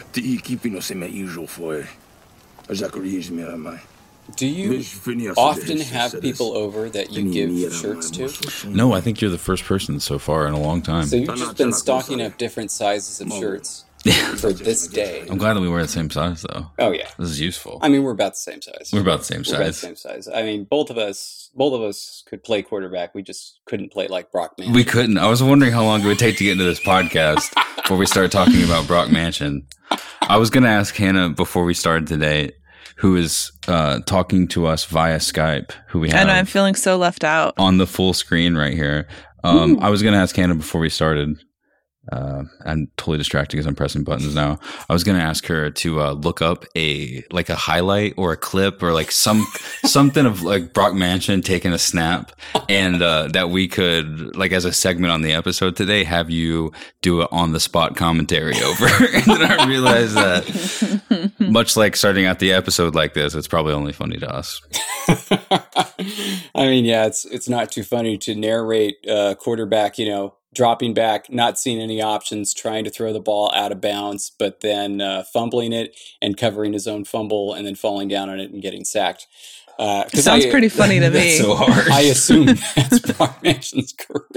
Ty equipy no sem usual foi. Zachary's me mai. Do you often have people over that you give shirts to? No, I think you're the first person so far in a long time. So you've just been stocking up different sizes of shirts for this day. I'm glad that we wear the same size, though. Oh, yeah. This is useful. I mean, we're about the same size. We're about the same size. I mean, both of us could play quarterback. We just couldn't play like Brock Mansion. We couldn't. I was wondering how long it would take to get into this podcast before we started talking about Brock Mansion. I was going to ask Hannah before we started today, who is talking to us via Skype, who we have. And I'm feeling so left out. On the full screen right here. I was going to ask Hannah before we started. I'm totally distracted because I'm pressing buttons now. I was going to ask her to look up a highlight or a clip or like something of like Brock Mansion taking a snap, and that we could, like, as a segment on the episode today, have you do an on the spot commentary over. And then I realized that much like starting out the episode like this, it's probably only funny to us. I mean, yeah, it's not too funny to narrate quarterback, dropping back, not seeing any options, trying to throw the ball out of bounds, but then fumbling it and covering his own fumble and then falling down on it and getting sacked. Sounds pretty funny to me. That's so hard. I assume that's Brock Manson's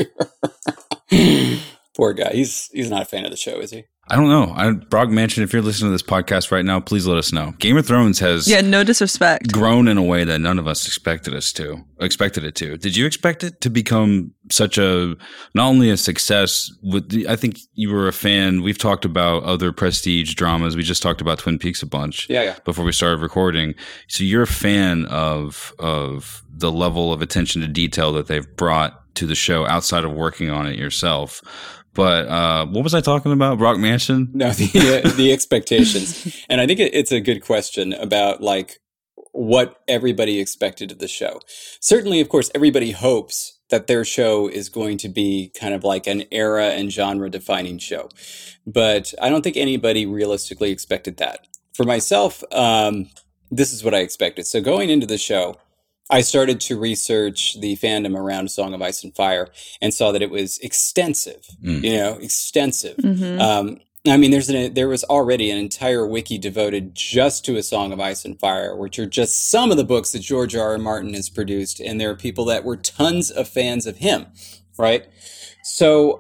career. Poor guy. He's not a fan of the show, is he? I don't know. Brock Mansion, if you're listening to this podcast right now, please let us know. Game of Thrones has no disrespect, grown in a way that none of us expected it to. Did you expect it to become such a, not only a success I think you were a fan. We've talked about other prestige dramas. We just talked about Twin Peaks a bunch before we started recording. So you're a fan of the level of attention to detail that they've brought to the show outside of working on it yourself. But what was I talking about? Brock Mansion? No, the expectations. And I think it's a good question about like what everybody expected of the show. Certainly, of course, everybody hopes that their show is going to be kind of like an era and genre defining show. But I don't think anybody realistically expected that. For myself, this is what I expected. So going into the show, I started to research the fandom around Song of Ice and Fire and saw that it was extensive, extensive. Mm-hmm. I mean, there was already an entire wiki devoted just to A Song of Ice and Fire, which are just some of the books that George R. R. Martin has produced. And there are people that were tons of fans of him, right? So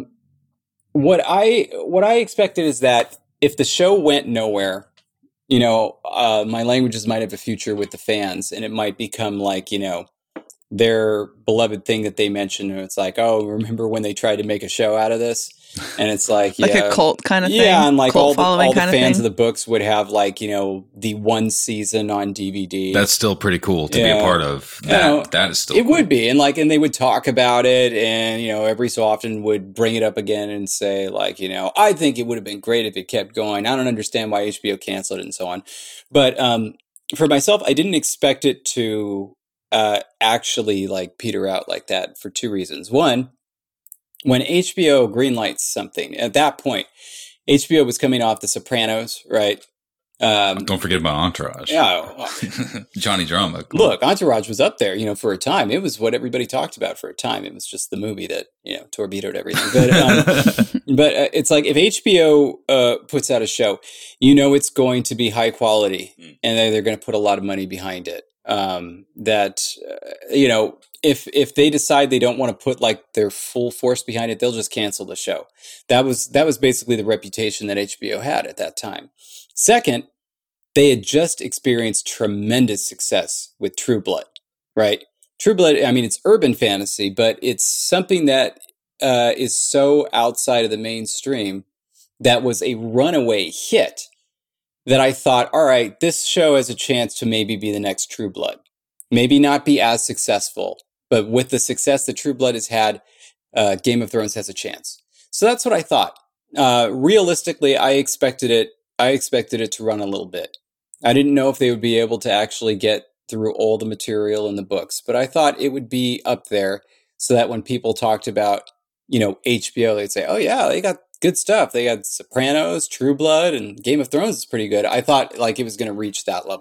what I expected is that if the show went nowhere, my languages might have a future with the fans, and it might become like, their beloved thing that they mention. And it's like, oh, remember when they tried to make a show out of this? And it's like, like a cult kind of thing. Yeah, and like all the fans of the books would have like, the one season on DVD. That's still pretty cool to be a part of. That is still it cool. would be. And they would talk about it, and every so often would bring it up again and say like, I think it would have been great if it kept going. I don't understand why HBO canceled it and so on. But for myself, I didn't expect it to actually like peter out like that for two reasons. One, when HBO greenlights something, at that point, HBO was coming off The Sopranos, right? Don't forget about Entourage. Yeah. Johnny Drama. Look, Entourage was up there, for a time. It was what everybody talked about for a time. It was just the movie that, torpedoed everything. But it's like if HBO puts out a show, it's going to be high quality, and they're going to put a lot of money behind it. If they decide they don't want to put like their full force behind it, they'll just cancel the show. That was basically the reputation that HBO had at that time. Second, they had just experienced tremendous success with True Blood, right? True Blood, I mean, it's urban fantasy, but it's something that is so outside of the mainstream that was a runaway hit that I thought, all right, this show has a chance to maybe be the next True Blood. Maybe not be as successful, but with the success that True Blood has had, Game of Thrones has a chance. So that's what I thought. Realistically, I expected it to run a little bit. I didn't know if they would be able to actually get through all the material in the books, but I thought it would be up there so that when people talked about, HBO, they'd say, oh yeah, they got good stuff. They got Sopranos, True Blood, and Game of Thrones is pretty good. I thought like it was going to reach that level.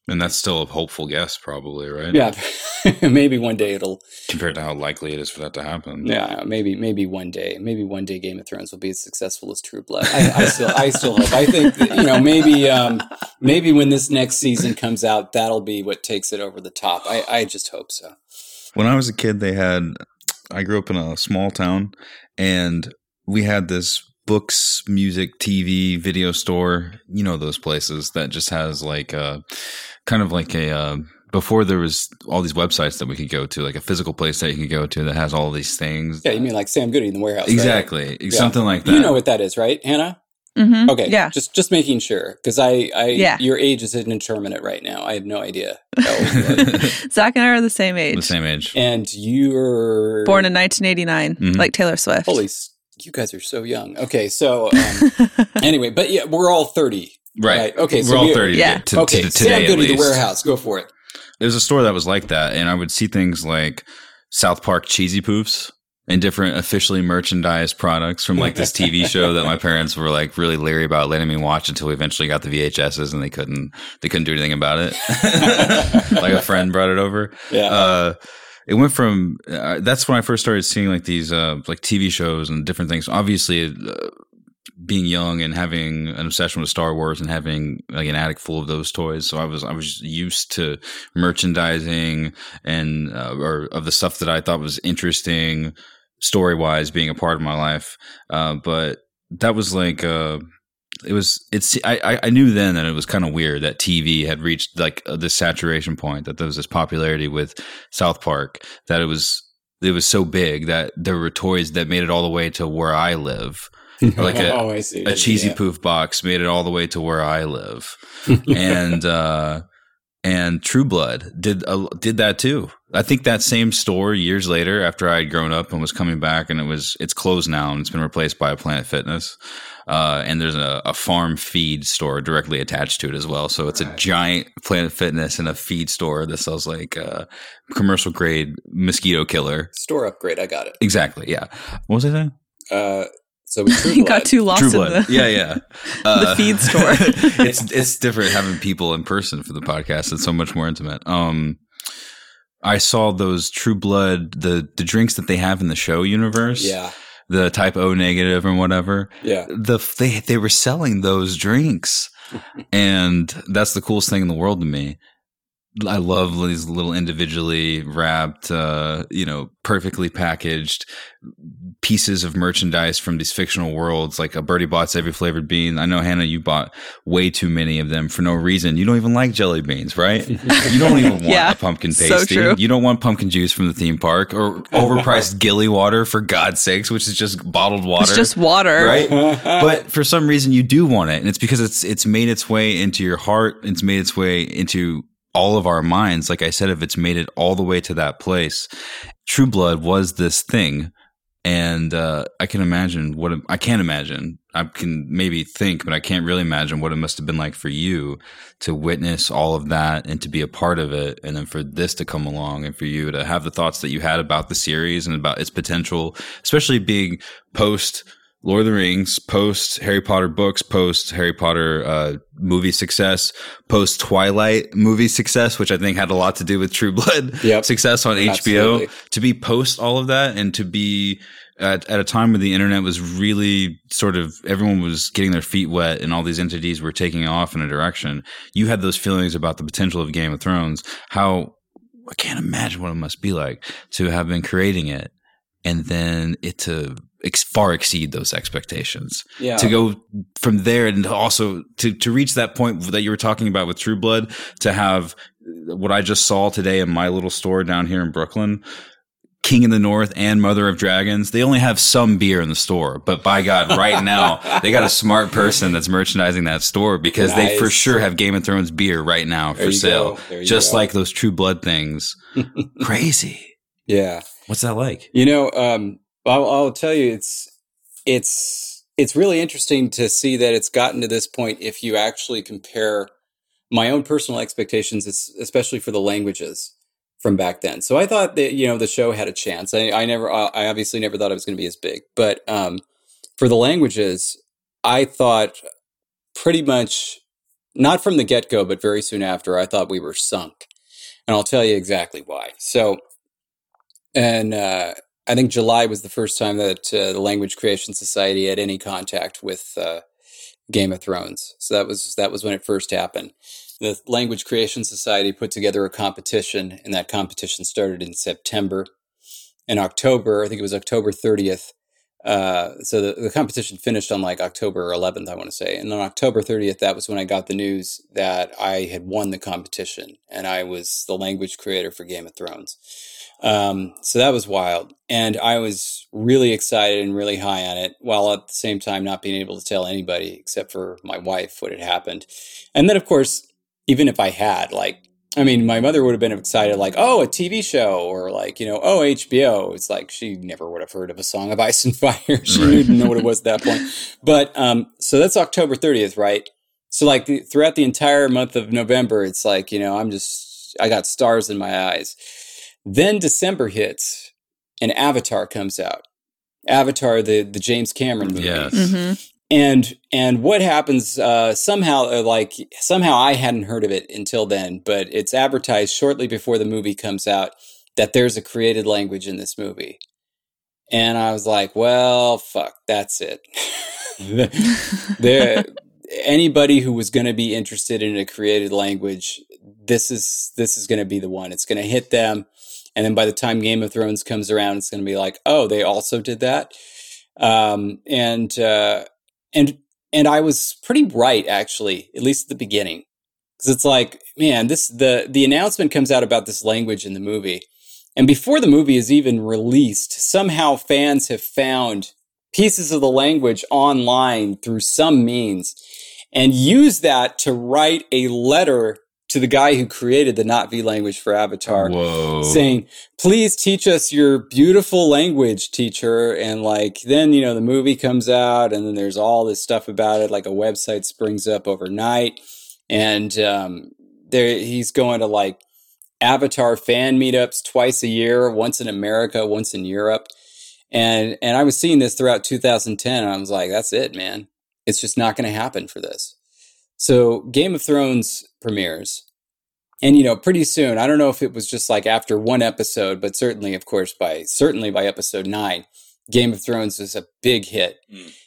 And that's still a hopeful guess, probably, right? Yeah, maybe one day it'll. Compared to how likely it is for that to happen. Yeah, maybe one day Game of Thrones will be as successful as True Blood. I still hope. I think that, maybe when this next season comes out, that'll be what takes it over the top. I just hope so. When I was a kid, I grew up in a small town, and we had this books, music, TV, video store. You know, those places that just has like kind of like a before there was all these websites that we could go to, like a physical place that you could go to that has all these things. Yeah, you mean like Sam Goody in the warehouse? Exactly, right? Something like that. You know what that is, right, Hannah? Mm-hmm. Okay, yeah. Just making sure, because your age is indeterminate right now. I have no idea. Zach and I are the same age. The same age. And you're born in 1989, like Taylor Swift. Holy, you guys are so young. Okay, so anyway, but yeah, we're all 30. Right. Okay, we're all 30 to today, Sam Goody, at least. The Warehouse. Go for it. There's a store that was like that, and I would see things like South Park Cheesy Poofs and different officially merchandised products from like this TV show that my parents were like really leery about letting me watch until we eventually got the VHSs, and they couldn't do anything about it. Like a friend brought it over. Yeah. It went from that's when I first started seeing like these like TV shows and different things. Obviously, being young and having an obsession with Star Wars and having like an attic full of those toys, so I was used to merchandising and or of the stuff that I thought was interesting story wise being a part of my life. But that was like I knew then that it was kind of weird that TV had reached like this saturation point, that there was this popularity with South Park, that it was so big that there were toys that made it all the way to where I live. Like a Cheesy Poof box made it all the way to where I live. And True Blood did that too. I think that same store years later, after I had grown up and was coming back, and it's closed now and it's been replaced by a Planet Fitness. And there's a farm feed store directly attached to it as well. So it's a giant Planet Fitness and a feed store that sells like commercial grade mosquito killer. Store upgrade. I got it. Exactly. Yeah. What was I saying? So True you got too lost True in Blood. the the feed store. It's different having people in person for the podcast. It's so much more intimate. I saw those True Blood, the drinks that they have in the show universe. Yeah. The type O negative and whatever. Yeah. They were selling those drinks. And that's the coolest thing in the world to me. I love these little individually wrapped, perfectly packaged pieces of merchandise from these fictional worlds. Like a Birdie Bots every flavored bean. I know, Hannah, you bought way too many of them for no reason. You don't even like jelly beans, right? You don't even want a pumpkin pasty. So true. You don't want pumpkin juice from the theme park or overpriced Gilly water, for God's sakes, which is just bottled water. It's just water. Right? But for some reason you do want it. And it's because it's made its way into your heart. It's made its way into all of our minds. Like I said, if it's made it all the way to that place, True Blood was this thing. And I can't imagine. I can maybe think, but I can't really imagine what it must have been like for you to witness all of that and to be a part of it. And then for this to come along and for you to have the thoughts that you had about the series and about its potential, especially being post Lord of the Rings, post Harry Potter books, post Harry Potter movie success, post Twilight movie success, which I think had a lot to do with True Blood success on HBO. Absolutely. To be post all of that and to be at a time when the internet was really sort of, everyone was getting their feet wet and all these entities were taking off in a direction. You had those feelings about the potential of Game of Thrones. I can't imagine what it must be like to have been creating it and then it to far exceed those expectations. Yeah. To go from there and also to reach that point that you were talking about with True Blood, to have what I just saw today in my little store down here in Brooklyn, King in the North and Mother of Dragons. They only have some beer in the store, but by God, right now they got a smart person that's merchandising that store because they for sure have Game of Thrones beer right now for sale. Just like those True Blood things. Crazy. Yeah. What's that like? I'll tell you, it's really interesting to see that it's gotten to this point. If you actually compare my own personal expectations, especially for the languages from back then. So I thought that, the show had a chance. I obviously never thought it was going to be as big, but for the languages, I thought pretty much not from the get-go, but very soon after, I thought we were sunk. And I'll tell you exactly why. So, and I think July was the first time that the Language Creation Society had any contact with Game of Thrones. So that was when it first happened. The Language Creation Society put together a competition, and that competition started in September. In October, I think it was October 30th. So the competition finished on like October 11th, I want to say. And on October 30th, that was when I got the news that I had won the competition, and I was the language creator for Game of Thrones. So that was wild. And I was really excited and really high on it, while at the same time not being able to tell anybody except for my wife what had happened. And then, of course, even if I had, my mother would have been excited, like, oh, a TV show, or like, oh, HBO. It's like she never would have heard of A Song of Ice and Fire. She didn't know what it was at that point. But so that's October 30th, right? So like throughout the entire month of November, it's like, I got stars in my eyes. Then December hits and Avatar comes out. Avatar, the James Cameron movie. Yes. Mm-hmm. And what happens, somehow I hadn't heard of it until then, but it's advertised shortly before the movie comes out that there's a created language in this movie. And I was like, well, fuck, that's it. Anybody who was going to be interested in a created language, this is going to be the one. It's going to hit them. And then by the time Game of Thrones comes around, it's going to be like, oh, they also did that. And I was pretty right, actually, at least at the beginning. Because it's like, man, the announcement comes out about this language in the movie. And before the movie is even released, somehow fans have found pieces of the language online through some means and use that to write a letter to the guy who created the Not V language for Avatar. Whoa. Saying, please teach us your beautiful language, teacher. And like, then, the movie comes out and then there's all this stuff about it. Like a website springs up overnight. And he's going to like Avatar fan meetups twice a year, once in America, once in Europe. And I was seeing this throughout 2010. And I was like, that's it, man. It's just not going to happen for this. So Game of Thrones premieres. And, pretty soon, I don't know if it was just like after one episode, but certainly, of course, by episode 9, Game of Thrones is a big hit.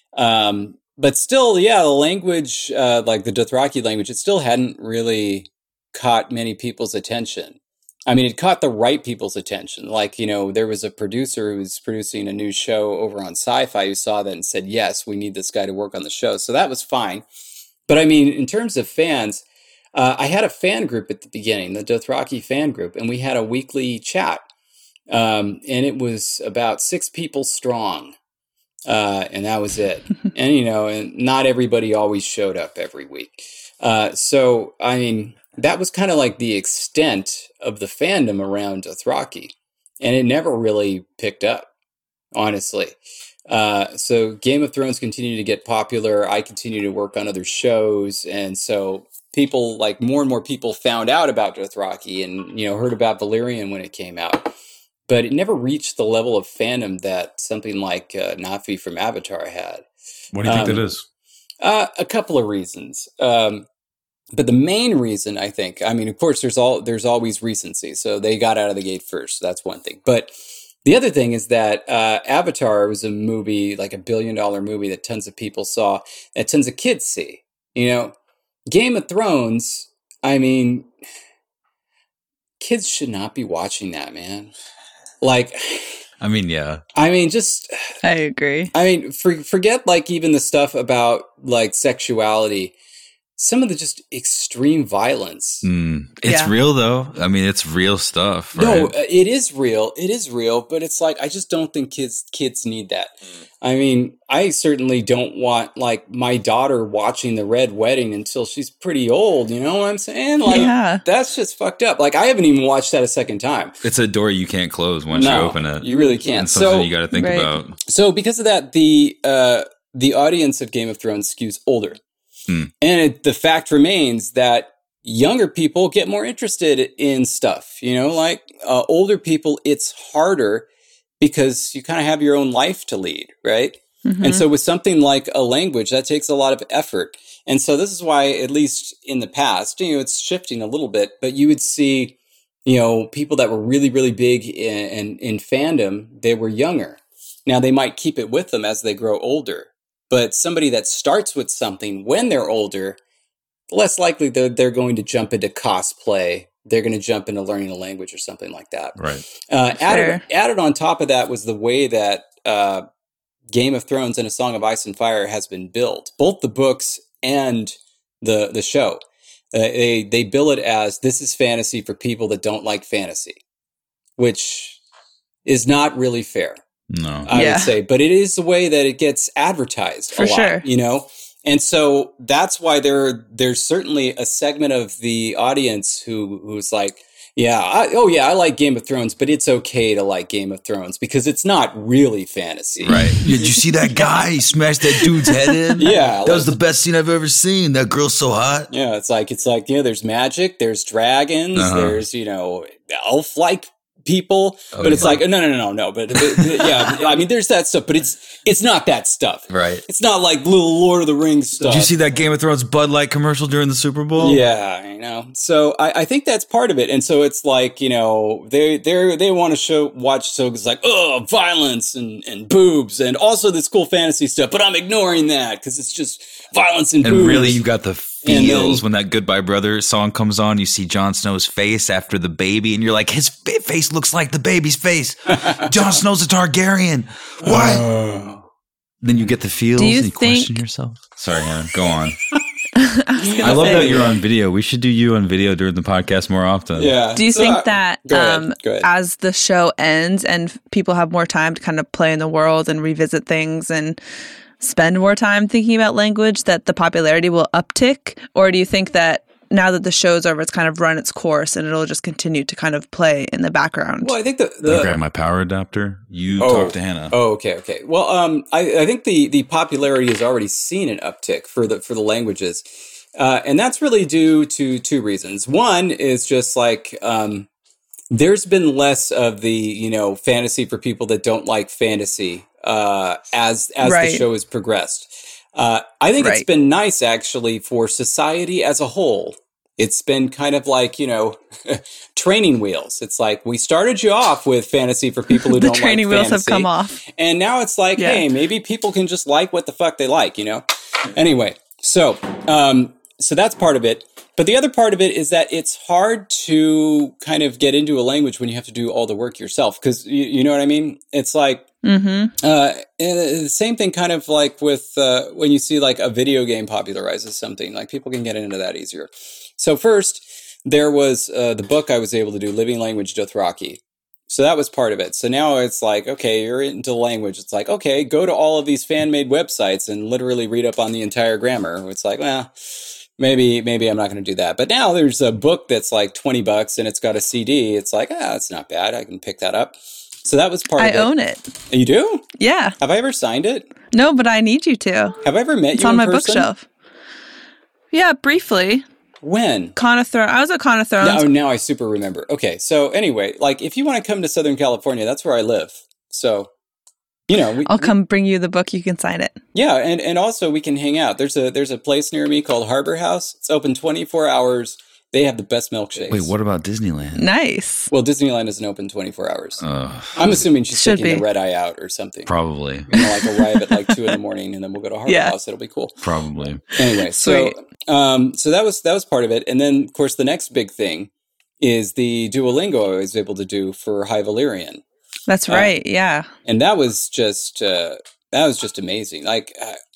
But still, yeah, the language, like the Dothraki language, it still hadn't really caught many people's attention. I mean, it caught the right people's attention. Like, there was a producer who was producing a new show over on Sci-Fi who saw that and said, yes, we need this guy to work on the show. So that was fine. But I mean, in terms of fans, I had a fan group at the beginning, the Dothraki fan group, and we had a weekly chat. And it was about 6 people strong. And that was it. And, and not everybody always showed up every week. So, I mean, that was kind of like the extent of the fandom around Dothraki. And it never really picked up, honestly. So Game of Thrones continued to get popular. I continued to work on other shows. And so people, like more and more people found out about Dothraki and, heard about Valyrian when it came out. But it never reached the level of fandom that something like Na'vi from Avatar had. What do you think that is? A couple of reasons. But the main reason, I think, I mean, of course, there's always recency. So they got out of the gate first. So that's one thing. But the other thing is that Avatar was a movie, like $1 billion movie that tons of people saw, that tons of kids see. Game of Thrones, I mean, kids should not be watching that, man. Like, I mean, yeah. I mean, just... I agree. I mean, forget, like, even the stuff about, like, sexuality. Some of the just extreme violence. It's real, though. I mean, it's real stuff, right? No, it is real. It is real, but it's like, I just don't think kids need that. I mean, I certainly don't want, like, my daughter watching The Red Wedding until she's pretty old, you know what I'm saying? Like, That's just fucked up. Like, I haven't even watched that a second time. It's a door you can't close once you open it. You really can't. It's something you got to think about. So because of that, the audience of Game of Thrones skews older. And the fact remains that younger people get more interested in stuff, like older people, it's harder because you kind of have your own life to lead, right? Mm-hmm. And so with something like a language, that takes a lot of effort. And so this is why, at least in the past, it's shifting a little bit, but you would see, people that were really, really big in fandom, they were younger. Now they might keep it with them as they grow older, but somebody that starts with something when they're older, less likely they're going to jump into cosplay. They're going to jump into learning a language or something like that. Right. Added on top of that was the way that Game of Thrones and A Song of Ice and Fire has been built. Both the books and the show. They bill it as, this is fantasy for people that don't like fantasy, which is not really fair. No. I would say. But it is the way that it gets advertised for a lot, sure. And so that's why there's certainly a segment of the audience who's like, I like Game of Thrones, but it's okay to like Game of Thrones because it's not really fantasy. Right. Did you see that guy? He smashed that dude's head in? Yeah. That was the best scene I've ever seen. That girl's so hot. Yeah, it's like, there's magic, there's dragons, there's, elf-like people, but it's like, no. But yeah, I mean, there's that stuff, but it's not that stuff. Right. It's not like little Lord of the Rings stuff. Did you see that Game of Thrones Bud Light commercial during the Super Bowl? Yeah, I know. So I think that's part of it. And so it's like, they want to watch shows like, violence and boobs and also this cool fantasy stuff, but I'm ignoring that because it's just violence and boobs. And really, you got the feels when that Goodbye Brother song comes on. You see Jon Snow's face after the baby, and you're like, his face looks like the baby's face. Jon Snow's a Targaryen. What? Then you get the feels and you question yourself. Sorry, Hannah. Go on. I love that you're on video. We should do you on video during the podcast more often. Yeah. Do you think that go ahead. as the show ends and people have more time to kind of play in the world and revisit things and spend more time thinking about language, that the popularity will uptick? Or do you think that now that the show's over, it's kind of run its course and it'll just continue to kind of play in the background? Well, I think I'll grab my power adapter. You talk to Hannah. Oh, okay. Well, I think the popularity has already seen an uptick for the languages. And that's really due to two reasons. One is just like, there's been less of the, fantasy for people that don't like fantasy, as the show has progressed. I think it's been nice, actually, for society as a whole. It's been kind of like, training wheels. It's like, we started you off with fantasy for people who don't like fantasy. The training wheels have come off. And now it's like, hey, maybe people can just like what the fuck they like, Anyway, so that's part of it. But the other part of it is that it's hard to kind of get into a language when you have to do all the work yourself. Because you know what I mean? It's like, and the same thing kind of like with when you see like a video game popularizes something, like people can get into that easier. So first, there was the book I was able to do, Living Language Dothraki. So that was part of it. So now it's like, okay, you're into language. It's like, okay, go to all of these fan-made websites and literally read up on the entire grammar. It's like, well, maybe I'm not going to do that. But now there's a book that's like $20 and it's got a CD. It's like, it's not bad. I can pick that up. So that was part of it. I own it. You do? Yeah. Have I ever signed it? No, but I need you to. Have I ever met you in person? It's on my bookshelf. Yeah, briefly. When? Con of Thrones. I was at Con of Thrones. Now I super remember. Okay, so anyway, like if you want to come to Southern California, that's where I live. So, I'll come bring you the book. You can sign it. Yeah, and also we can hang out. There's a place near me called Harbor House. It's open 24 hours. They have the best milkshakes. Wait, what about Disneyland? Nice. Well, Disneyland isn't open 24 hours. I'm assuming she's taking the red eye out or something. Probably. Like arrive at like 2 a.m, and then we'll go to Harbor House. It'll be cool. Probably. Anyway, so that was part of it. And then, of course, the next big thing is the Duolingo I was able to do for High Valyrian. That's right, yeah. And that was just amazing. Like,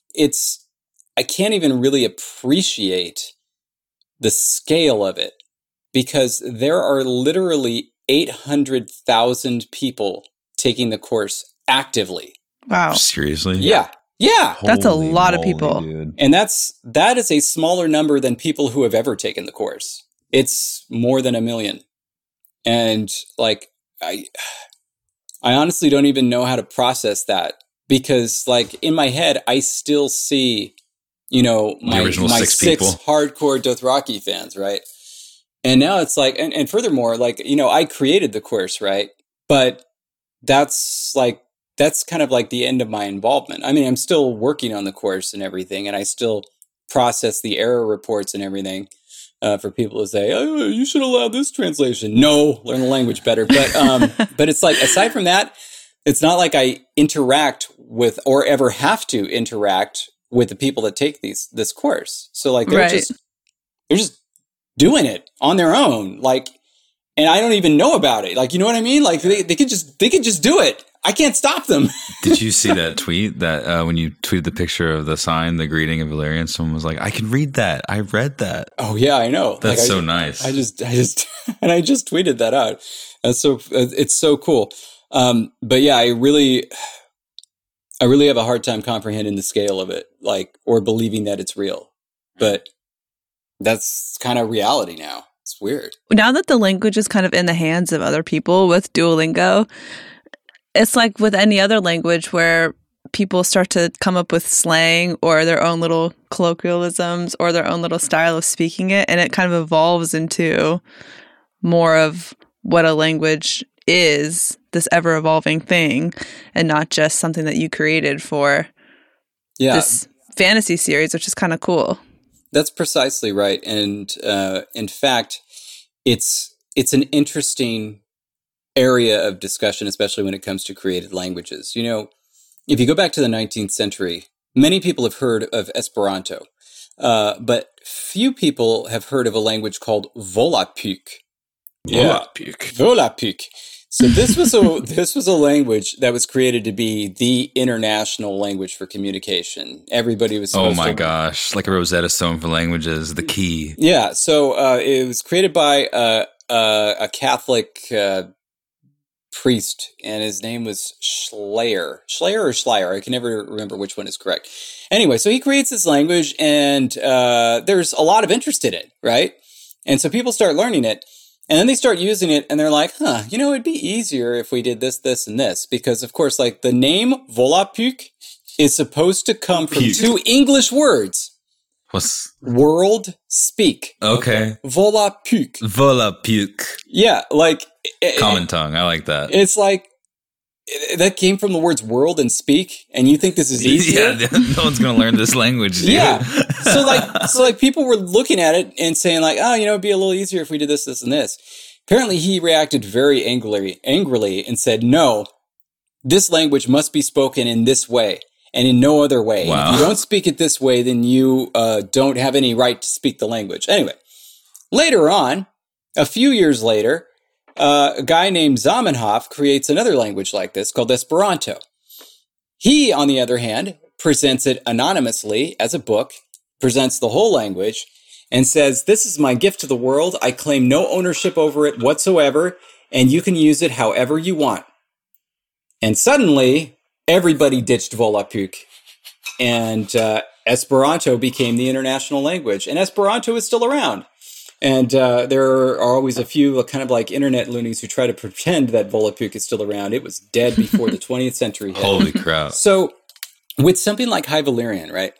I can't even really appreciate the scale of it, because there are literally 800,000 people taking the course actively. Wow. Seriously? Yeah. That's a lot of people. Dude. And that is a smaller number than people who have ever taken the course. It's more than 1 million. And like, I honestly don't even know how to process that, because like in my head, I still see my six hardcore Dothraki fans, right? And now it's like, and furthermore, like, I created the course, right? But that's kind of like the end of my involvement. I mean, I'm still working on the course and everything, and I still process the error reports and everything for people to say, oh, you should allow this translation. No, learn the language better. But but it's like, aside from that, it's not like I interact with or ever have to interact with the people that take this course. So like they're just doing it on their own. Like, and I don't even know about it. Like, you know what I mean? Like they could just do it. I can't stop them. Did you see that tweet that when you tweeted the picture of the sign, the greeting of Valyrian, someone was like, I can read that. I read that. Oh yeah, I know. That's like, so nice. I just and I just tweeted that out. It's so cool. But yeah, I really have a hard time comprehending the scale of it, like, or believing that it's real. But that's kind of reality now. It's weird. Now that the language is kind of in the hands of other people with Duolingo, it's like with any other language where people start to come up with slang or their own little colloquialisms or their own little style of speaking it, and it kind of evolves into more of what a language is, this ever-evolving thing, and not just something that you created for this fantasy series, which is kind of cool. That's precisely right. And in fact, it's an interesting area of discussion, especially when it comes to created languages. You know, if you go back to the 19th century, many people have heard of Esperanto, but few people have heard of a language called Volapük. Volapük. So this was a language that was created to be the international language for communication. Everybody was supposed oh my gosh, like a Rosetta Stone for languages, the key. Yeah, so it was created by a Catholic priest, and his name was Schleyer or Schleyer. I can never remember which one is correct. Anyway, so he creates this language, and there's a lot of interest in it, right? And so people start learning it. And then they start using it, and they're like, you know, it'd be easier if we did this, this, and this. Because, of course, like, the name Volapük is supposed to come from two English words. What's... World speak. Okay. Volapük. Volapük. Yeah, like... Common tongue. I like that. It's like... That came from the words world and speak, and you think this is easier? Yeah, no one's going to learn this language. Dude. Yeah. So like people were looking at it and saying like, oh, you know, it'd be a little easier if we did this, this, and this. Apparently he reacted very angrily and said, no, this language must be spoken in this way and in no other way. Wow. If you don't speak it this way, then you don't have any right to speak the language. Anyway, later on, a few years later, a guy named Zamenhof creates another language like this called Esperanto. He, on the other hand, presents it anonymously as a book, presents the whole language, and says, this is my gift to the world. I claim no ownership over it whatsoever, and you can use it however you want. And suddenly, everybody ditched Volapük, and Esperanto became the international language, and Esperanto is still around. And there are always a few kind of like internet loonies who try to pretend that Volapük is still around. It was dead before the 20th century hit. Holy crap. So with something like High Valyrian, right,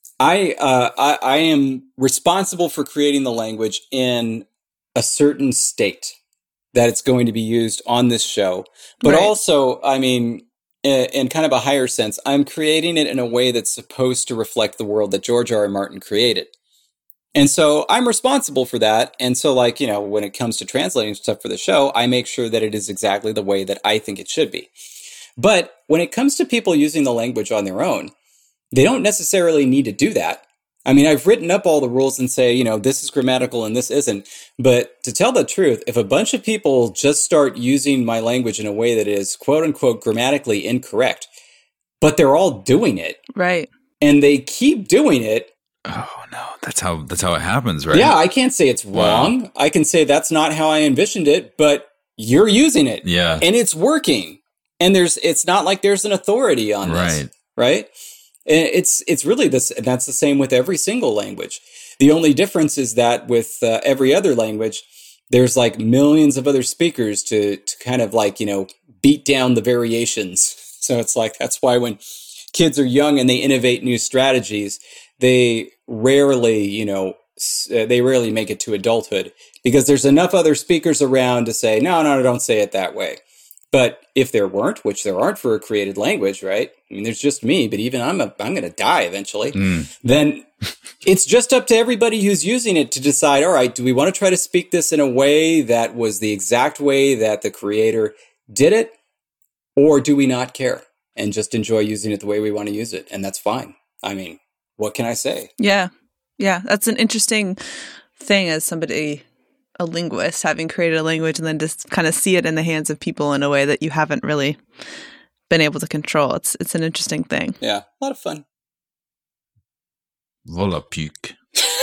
I am responsible for creating the language in a certain state that it's going to be used on this show. But also, I mean, in kind of a higher sense, I'm creating it in a way that's supposed to reflect the world that George R. R. Martin created. And so I'm responsible for that. And so, like, you know, when it comes to translating stuff for the show, I make sure that it is exactly the way that I think it should be. But when it comes to people using the language on their own, they don't necessarily need to do that. I mean, I've written up all the rules and say, you know, this is grammatical and this isn't. But to tell the truth, if a bunch of people just start using my language in a way that is quote unquote grammatically incorrect, but they're all doing it. Right. And they keep doing it. Oh no, that's how it happens, right? Yeah, I can't say it's wrong. Wow. I can say that's not how I envisioned it, but you're using it. Yeah. And it's working. And it's not like there's an authority on this. Right? And it's really this, and that's the same with every single language. The only difference is that with every other language, there's like millions of other speakers to kind of like, you know, beat down the variations. So it's like, that's why when kids are young and they innovate new strategies, they rarely make it to adulthood because there's enough other speakers around to say, no, don't say it that way. But if there weren't, which there aren't for a created language, right? I mean, there's just me, but even I'm going to die eventually. Then It's just up to everybody who's using it to decide, all right, do we want to try to speak this in a way that was the exact way that the creator did it? Or do we not care and just enjoy using it the way we want to use it? And that's fine. I mean, what can I say? Yeah. Yeah. That's an interesting thing as somebody, a linguist, having created a language and then just kind of see it in the hands of people in a way that you haven't really been able to control. It's an interesting thing. Yeah. A lot of fun. Volapük.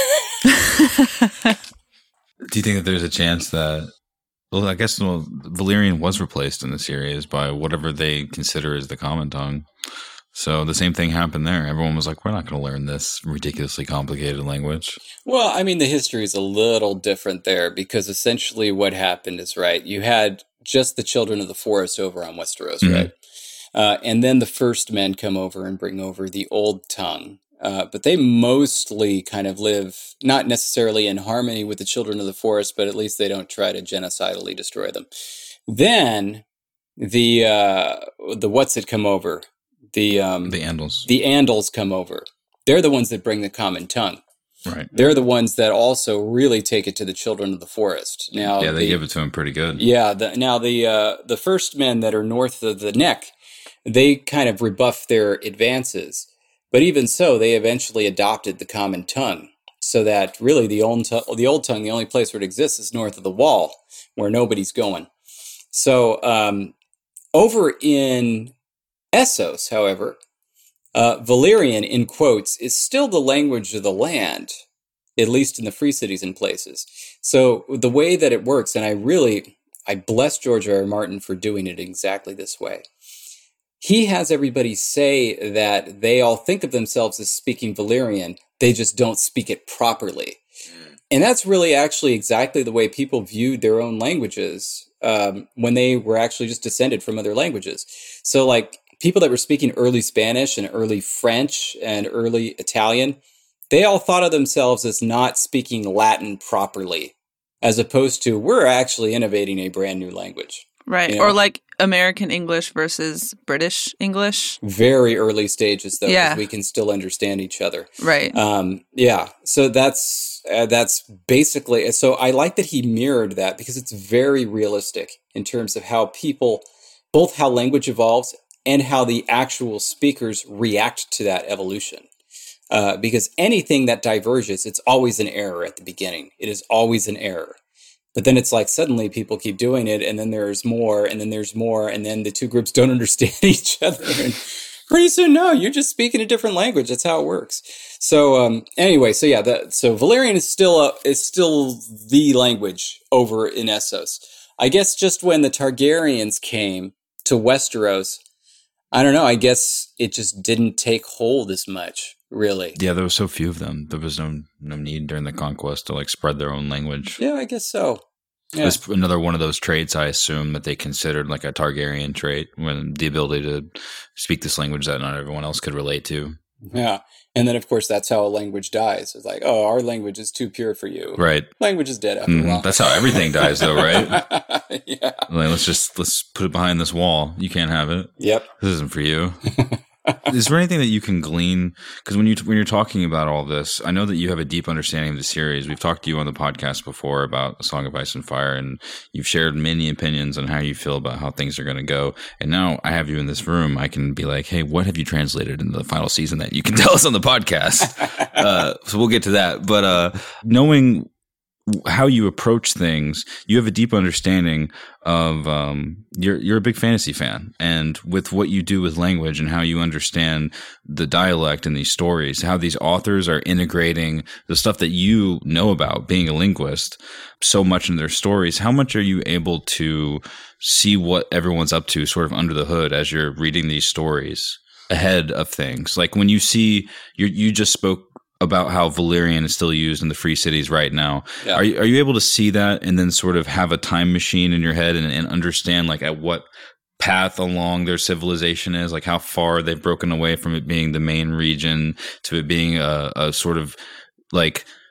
Do you think that there's a chance that, well, I guess Valyrian was replaced in the series by whatever they consider as the common tongue. So the same thing happened there. Everyone was like, we're not going to learn this ridiculously complicated language. Well, I mean, the history is a little different there because essentially what happened is, right, you had just the Children of the Forest over on Westeros, right? And then the First Men come over and bring over the Old Tongue. But they mostly kind of live not necessarily in harmony with the Children of the Forest, but at least they don't try to genocidally destroy them. Then the what's it come over? The Andals. The Andals come over. They're the ones that bring the common tongue. Right. They're the ones that also really take it to the Children of the Forest. Now, yeah, they give it to them pretty good. Yeah. The First Men that are north of the Neck, they kind of rebuff their advances. But even so, they eventually adopted the common tongue, so that really the old tongue, the only place where it exists is north of the Wall, where nobody's going. So over in Essos, however, Valyrian, in quotes, is still the language of the land, at least in the Free Cities and places. So the way that it works, and I bless George R. R. Martin for doing it exactly this way. He has everybody say that they all think of themselves as speaking Valyrian, they just don't speak it properly. And that's really actually exactly the way people viewed their own languages when they were actually just descended from other languages. So like people that were speaking early Spanish and early French and early Italian, they all thought of themselves as not speaking Latin properly, as opposed to we're actually innovating a brand new language. Right. You know? Or like American English versus British English. Very early stages, though, because Yeah. we can still understand each other. Right. Yeah. So that's basically, so I like that he mirrored that because it's very realistic in terms of how people, both how language evolves and how the actual speakers react to that evolution. Because anything that diverges, it's always an error at the beginning. It is always an error. But then it's like suddenly people keep doing it, and then there's more, and then there's more, and then the two groups don't understand each other. And pretty soon, no, you're just speaking a different language. That's how it works. So anyway, so yeah, so Valyrian is still the language over in Essos. I guess just when the Targaryens came to Westeros, I don't know. I guess it just didn't take hold as much, really. Yeah, there were so few of them. There was no need during the conquest to like spread their own language. Yeah, I guess so. Yeah. It was another one of those traits I assume that they considered like a Targaryen trait, when the ability to speak this language that not everyone else could relate to. Yeah. And then, of course, that's how a language dies. It's like, oh, our language is too pure for you. Right. Language is dead after a while. That's how everything dies, though, right? Yeah. Like, let's put it behind this wall. You can't have it. Yep. This isn't for you. Is there anything that you can glean? Because when you're talking about all this, I know that you have a deep understanding of the series. We've talked to you on the podcast before about A Song of Ice and Fire, and you've shared many opinions on how you feel about how things are going to go. And now I have you in this room. I can be like, hey, what have you translated into the final season that you can tell us on the podcast? So we'll get to that. But knowing how you approach things, you have a deep understanding of you're a big fantasy fan, and with what you do with language and how you understand the dialect in these stories, how these authors are integrating the stuff that you know about being a linguist so much in their stories. How much are you able to see what everyone's up to sort of under the hood as you're reading these stories ahead of things? Like when you see you just spoke about how Valyrian is still used in the Free Cities right now. Yeah. Are you able to see that and then sort of have a time machine in your head and understand like at what path along their civilization is, like how far they've broken away from it being the main region to it being a sort of like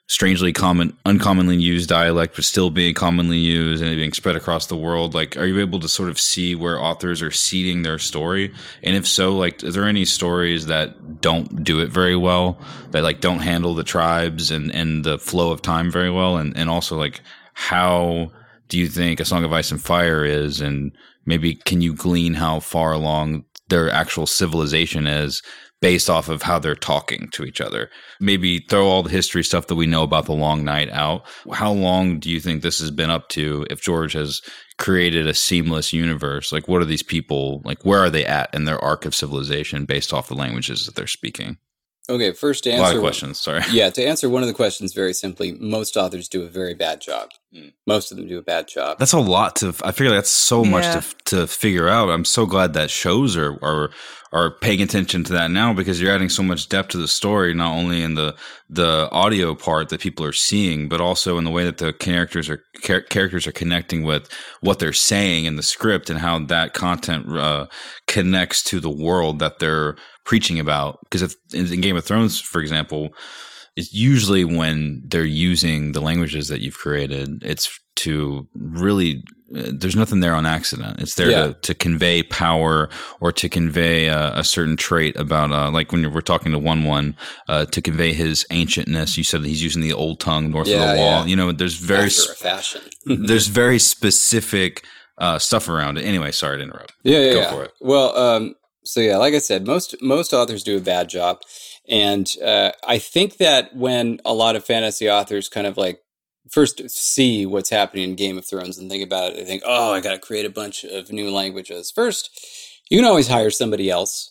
strangely uncommonly used dialect, but still being commonly used and being spread across the world. Like, are you able to sort of see where authors are seeding their story? And if so, like, is there any stories that don't do it very well, that like don't handle the tribes and the flow of time very well? And also, like, how do you think A Song of Ice and Fire is? And maybe can you glean how far along their actual civilization is based off of how they're talking to each other? Maybe throw all the history stuff that we know about the Long Night out. How long do you think this has been up to, if George has created a seamless universe? Like, what are these people, like, where are they at in their arc of civilization based off the languages that they're speaking? Okay, first to answer... A lot of questions, sorry. Yeah, to answer one of the questions very simply, most authors do a very bad job. Most of them do a bad job. That's a lot I figure that's so much to figure out. I'm so glad that shows are paying attention to that now, because you're adding so much depth to the story, not only in the audio part that people are seeing, but also in the way that the characters are connecting with what they're saying in the script, and how that content connects to the world that they're preaching about. Because in Game of Thrones, for example, it's usually when they're using the languages that you've created, it's to really, there's nothing there on accident. It's there to convey power, or to convey a certain trait about, like when we're talking to 1-1, to convey his ancientness. You said that he's using the old tongue north of the wall. Yeah. You know, there's very there's very specific stuff around it. Anyway, sorry to interrupt. Go for it. Well, so yeah, like I said, most authors do a bad job. And I think that when a lot of fantasy authors kind of like first see what's happening in Game of Thrones and think about it, they think, oh, I got to create a bunch of new languages. First, you can always hire somebody else.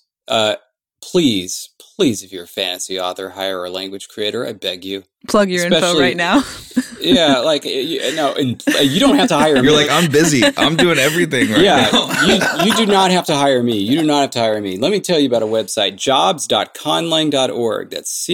Please, if you're a fantasy author, hire a language creator. I beg you. Plug your info right now. Yeah, like, no, and you don't have to hire me. You're like, I'm busy. I'm doing everything right now. you do not have to hire me. You do not have to hire me. Let me tell you about a website, jobs.conlang.org. That's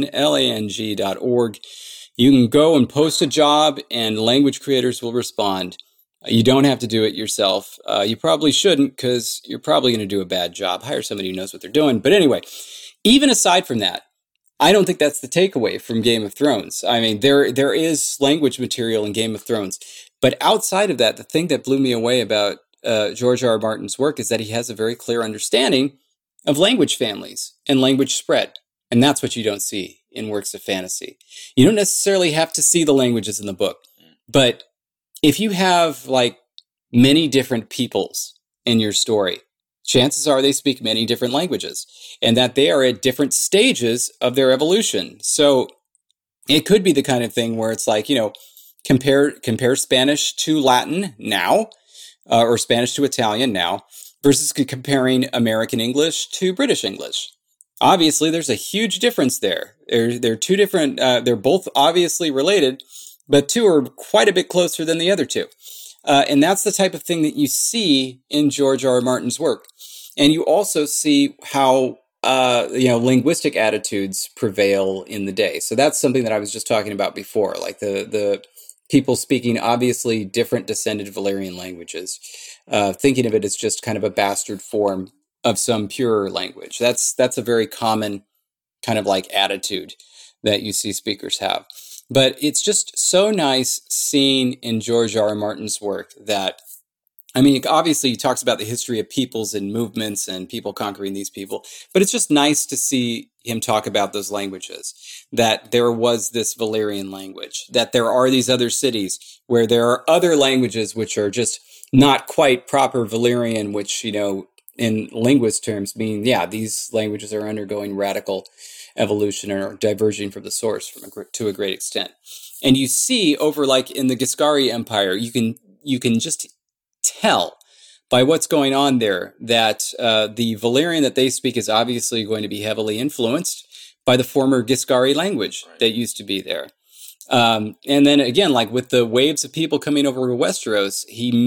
CONLANG.org. You can go and post a job, and language creators will respond. You don't have to do it yourself. You probably shouldn't, because you're probably going to do a bad job. Hire somebody who knows what they're doing. But anyway, even aside from that, I don't think that's the takeaway from Game of Thrones. I mean, there is language material in Game of Thrones. But outside of that, the thing that blew me away about George R. R. Martin's work is that he has a very clear understanding of language families and language spread. And that's what you don't see in works of fantasy. You don't necessarily have to see the languages in the book. But if you have like many different peoples in your story, chances are they speak many different languages, and that they are at different stages of their evolution. So it could be the kind of thing where it's like, you know, compare Spanish to Latin now, or Spanish to Italian now, versus comparing American English to British English. Obviously, there's a huge difference there. They're two different, they're both obviously related, but two are quite a bit closer than the other two. And that's the type of thing that you see in George R. R. Martin's work. And you also see how, linguistic attitudes prevail in the day. So that's something that I was just talking about before, like the people speaking obviously different descended Valyrian languages, thinking of it as just kind of a bastard form of some purer language. That's a very common kind of like attitude that you see speakers have. But it's just so nice seeing in George R. R. Martin's work that, I mean, obviously he talks about the history of peoples and movements and people conquering these people, but it's just nice to see him talk about those languages, that there was this Valyrian language, that there are these other cities where there are other languages which are just not quite proper Valyrian, which, you know, in linguist terms mean, yeah, these languages are undergoing radical evolution or diverging from the source to a great extent. And you see over like in the Giscari Empire, you can just tell by what's going on there that the Valyrian that they speak is obviously going to be heavily influenced by the former Giscari language that used to be there. And then again, like with the waves of people coming over to Westeros,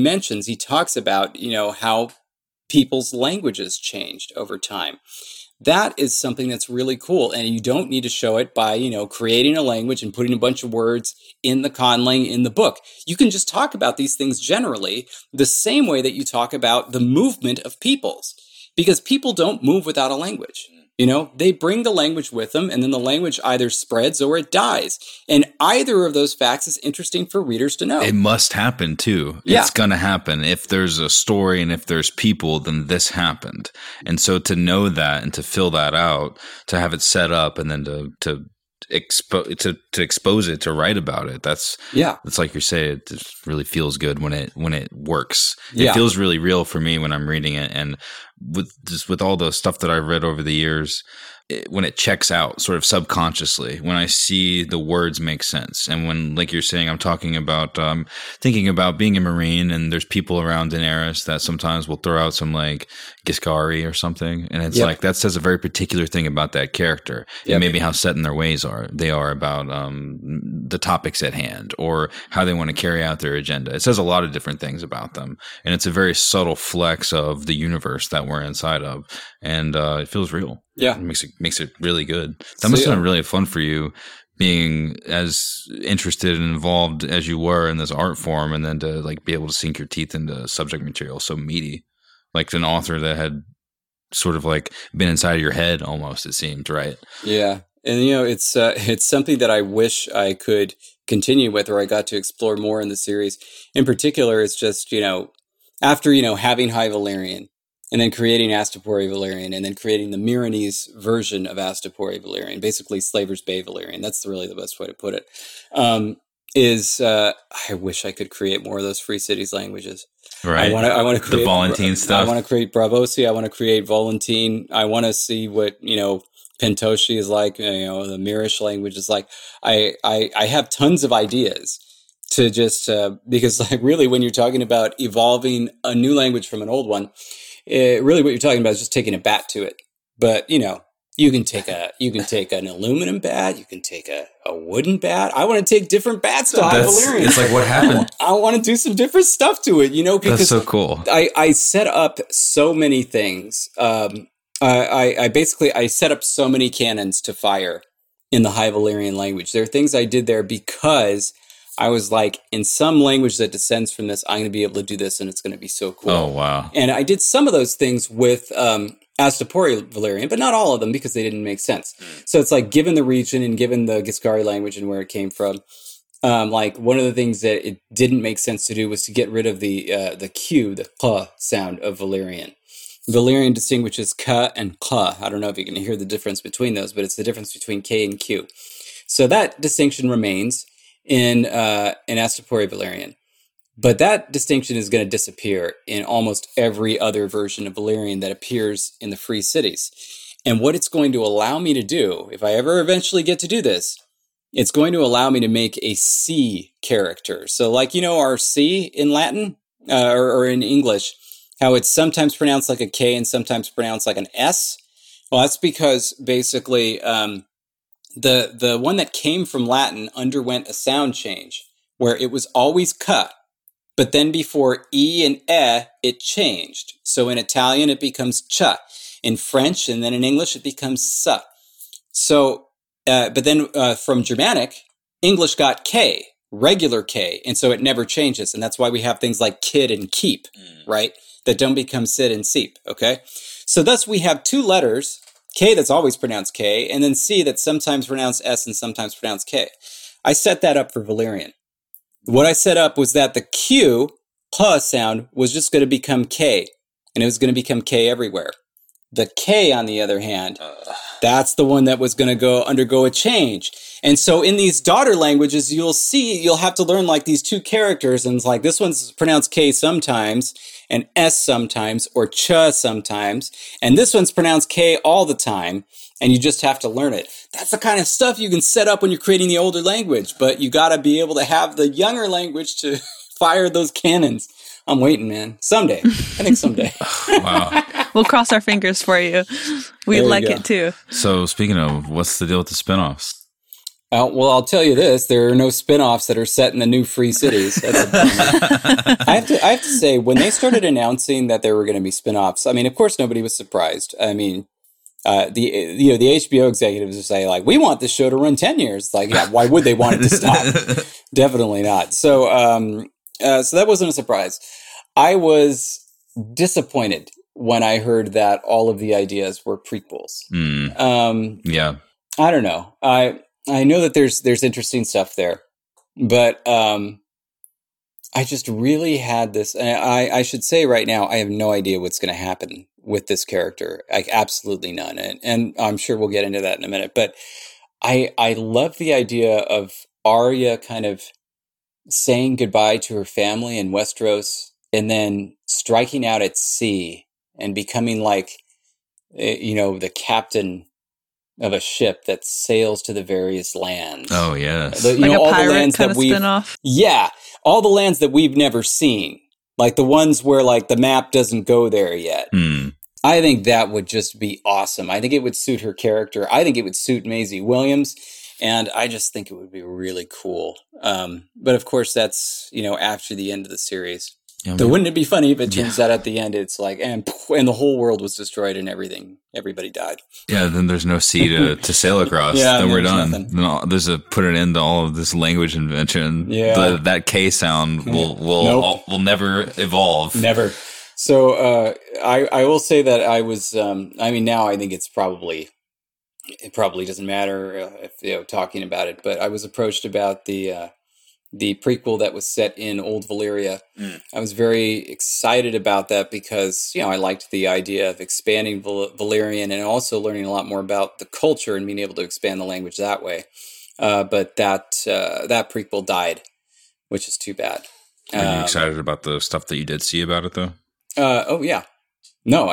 he talks about, you know, how people's languages changed over time. That is something that's really cool. And you don't need to show it by, you know, creating a language and putting a bunch of words in the conlang in the book. You can just talk about these things generally the same way that you talk about the movement of peoples, because people don't move without a language. You know, they bring the language with them, and then the language either spreads or it dies. And either of those facts is interesting for readers to know. It must happen too. Yeah. It's going to happen. If there's a story and if there's people, then this happened. And so to know that and to fill that out, to have it set up and then to expose it, to write about it, that's like you say, it just really feels good when it works. It feels really real for me when I'm reading it, and with all the stuff that I've read over the years, when it checks out sort of subconsciously, when I see the words make sense, and when, like you're saying, I'm talking about thinking about being a Marine, and there's people around Daenerys that sometimes will throw out some like Giscari or something, and it's like that says a very particular thing about that character, and maybe how set in their ways they are about the topics at hand or how they want to carry out their agenda. It says a lot of different things about them, and it's a very subtle flex of the universe that we're inside of, and it feels real. Yeah, it makes it really good. That must have been really fun for you, being as interested and involved as you were in this art form, and then to like be able to sink your teeth into subject material so meaty, like an author that had sort of like been inside of your head almost. It seemed, right? Yeah, and you know, it's something that I wish I could continue with, or I got to explore more in the series. In particular, it's just, you know, after, you know, having High Valyrian, and then creating Astapor Valyrian, and then creating the Myronese version of Astapor Valyrian, basically Slaver's Bay Valyrian. That's really the best way to put it. I wish I could create more of those Free Cities languages. Right. I want to create the Volantene stuff. I want to create Braavosi. I want to create Volantene. I want to see what, you know, Pentoshi is like, you know, the Mirish language is like. I have tons of ideas to just, because like really when you're talking about evolving a new language from an old one, really what you're talking about is just taking a bat to it. But, you know, you can take an aluminum bat, you can take a wooden bat. I want to take different bats to High Valyrian. It's like what happened. I want to do some different stuff to it, you know, because that's so cool. I set up so many things. I set up so many cannons to fire in the High Valyrian language. There are things I did there because I was like, in some language that descends from this, I'm going to be able to do this, and it's going to be so cool. Oh, wow. And I did some of those things with Astapor Valyrian, but not all of them because they didn't make sense. So it's like, given the region and given the Giscari language and where it came from, like one of the things that it didn't make sense to do was to get rid of the Q, the K sound of Valyrian. Valyrian distinguishes K and K. I don't know if you can hear the difference between those, but it's the difference between K and Q. So that distinction remains in Astapor Valyrian. But that distinction is going to disappear in almost every other version of Valyrian that appears in the Free Cities. And what it's going to allow me to do, if I ever eventually get to do this, it's going to allow me to make a C character. So like, you know, our C in Latin or in English, how it's sometimes pronounced like a K and sometimes pronounced like an S. Well, that's because basically the one that came from Latin underwent a sound change where it was always K, but then before E and E, it changed. So in Italian, it becomes Ch. In French, and then in English, it becomes Sa. So, but then from Germanic, English got K, regular K, and so it never changes. And that's why we have things like kid and keep, right? That don't become sid and seep, okay? So thus we have two letters, K that's always pronounced K, and then C that's sometimes pronounced S and sometimes pronounced K. I set that up for Valyrian. What I set up was that the Q, K sound, was just going to become K, and it was going to become K everywhere. The K, on the other hand, that's the one that was going to undergo a change. And so in these daughter languages, you'll have to learn like these two characters, and it's like this one's pronounced K sometimes, and S sometimes, or Ch sometimes, and this one's pronounced K all the time, and you just have to learn it. That's the kind of stuff you can set up when you're creating the older language, but you got to be able to have the younger language to fire those cannons. I'm waiting, man. Someday. I think someday. Wow. We'll cross our fingers for you. We'd like it too. So speaking of, what's the deal with the spinoffs? Well, I'll tell you this. There are no spinoffs that are set in the new Free Cities. That's I have to say, when they started announcing that there were going to be spinoffs, I mean, of course, nobody was surprised. I mean, the HBO executives are saying, like, we want this show to run 10 years. Like, yeah, why would they want it to stop? Definitely not. So that wasn't a surprise. I was disappointed when I heard that all of the ideas were prequels. Yeah. I don't know. I know that there's interesting stuff there, but I just really had this. I should say right now, I have no idea what's going to happen with this character. Like absolutely none. And I'm sure we'll get into that in a minute. But I love the idea of Arya kind of saying goodbye to her family in Westeros and then striking out at sea and becoming like, the captain of a ship that sails to the various lands. Oh, yes. Like a pirate kind of spin-off? Yeah. All the lands that we've never seen. Like the ones where like the map doesn't go there yet. I think that would just be awesome. I think it would suit her character. I think it would suit Maisie Williams. And I just think it would be really cool. But of course, that's, after the end of the series. Yeah, so wouldn't it be funny if it turns out at the end it's like, and the whole world was destroyed and everybody died. Yeah, then there's no sea to sail across. Then we're done. No, there's a put an end to all of this language invention. Yeah. That K sound will never evolve. Never. So I will say that I was, now I think it probably doesn't matter if talking about it, but I was approached about the prequel that was set in Old Valyria. I was very excited about that because, I liked the idea of expanding Valyrian and also learning a lot more about the culture and being able to expand the language that way. But that prequel died, which is too bad. Are you excited about the stuff that you did see about it, though? Oh, yeah. No,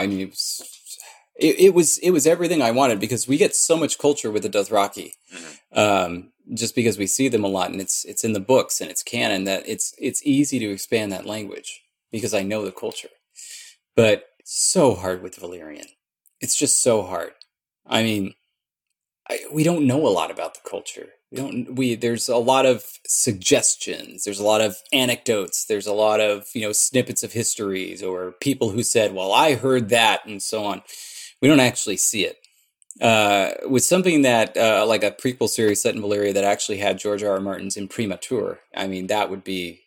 it was everything I wanted because we get so much culture with the Dothraki. Just because we see them a lot and it's in the books and it's canon that it's easy to expand that language because I know the culture. But so hard with Valyrian. It's just so hard. I mean, we don't know a lot about the culture. There's a lot of suggestions. There's a lot of anecdotes. There's a lot of, snippets of histories or people who said, well, I heard that and so on. We don't actually see it. With something that, like a prequel series set in Valyria that actually had George R.R. Martin's imprimatur, that would be,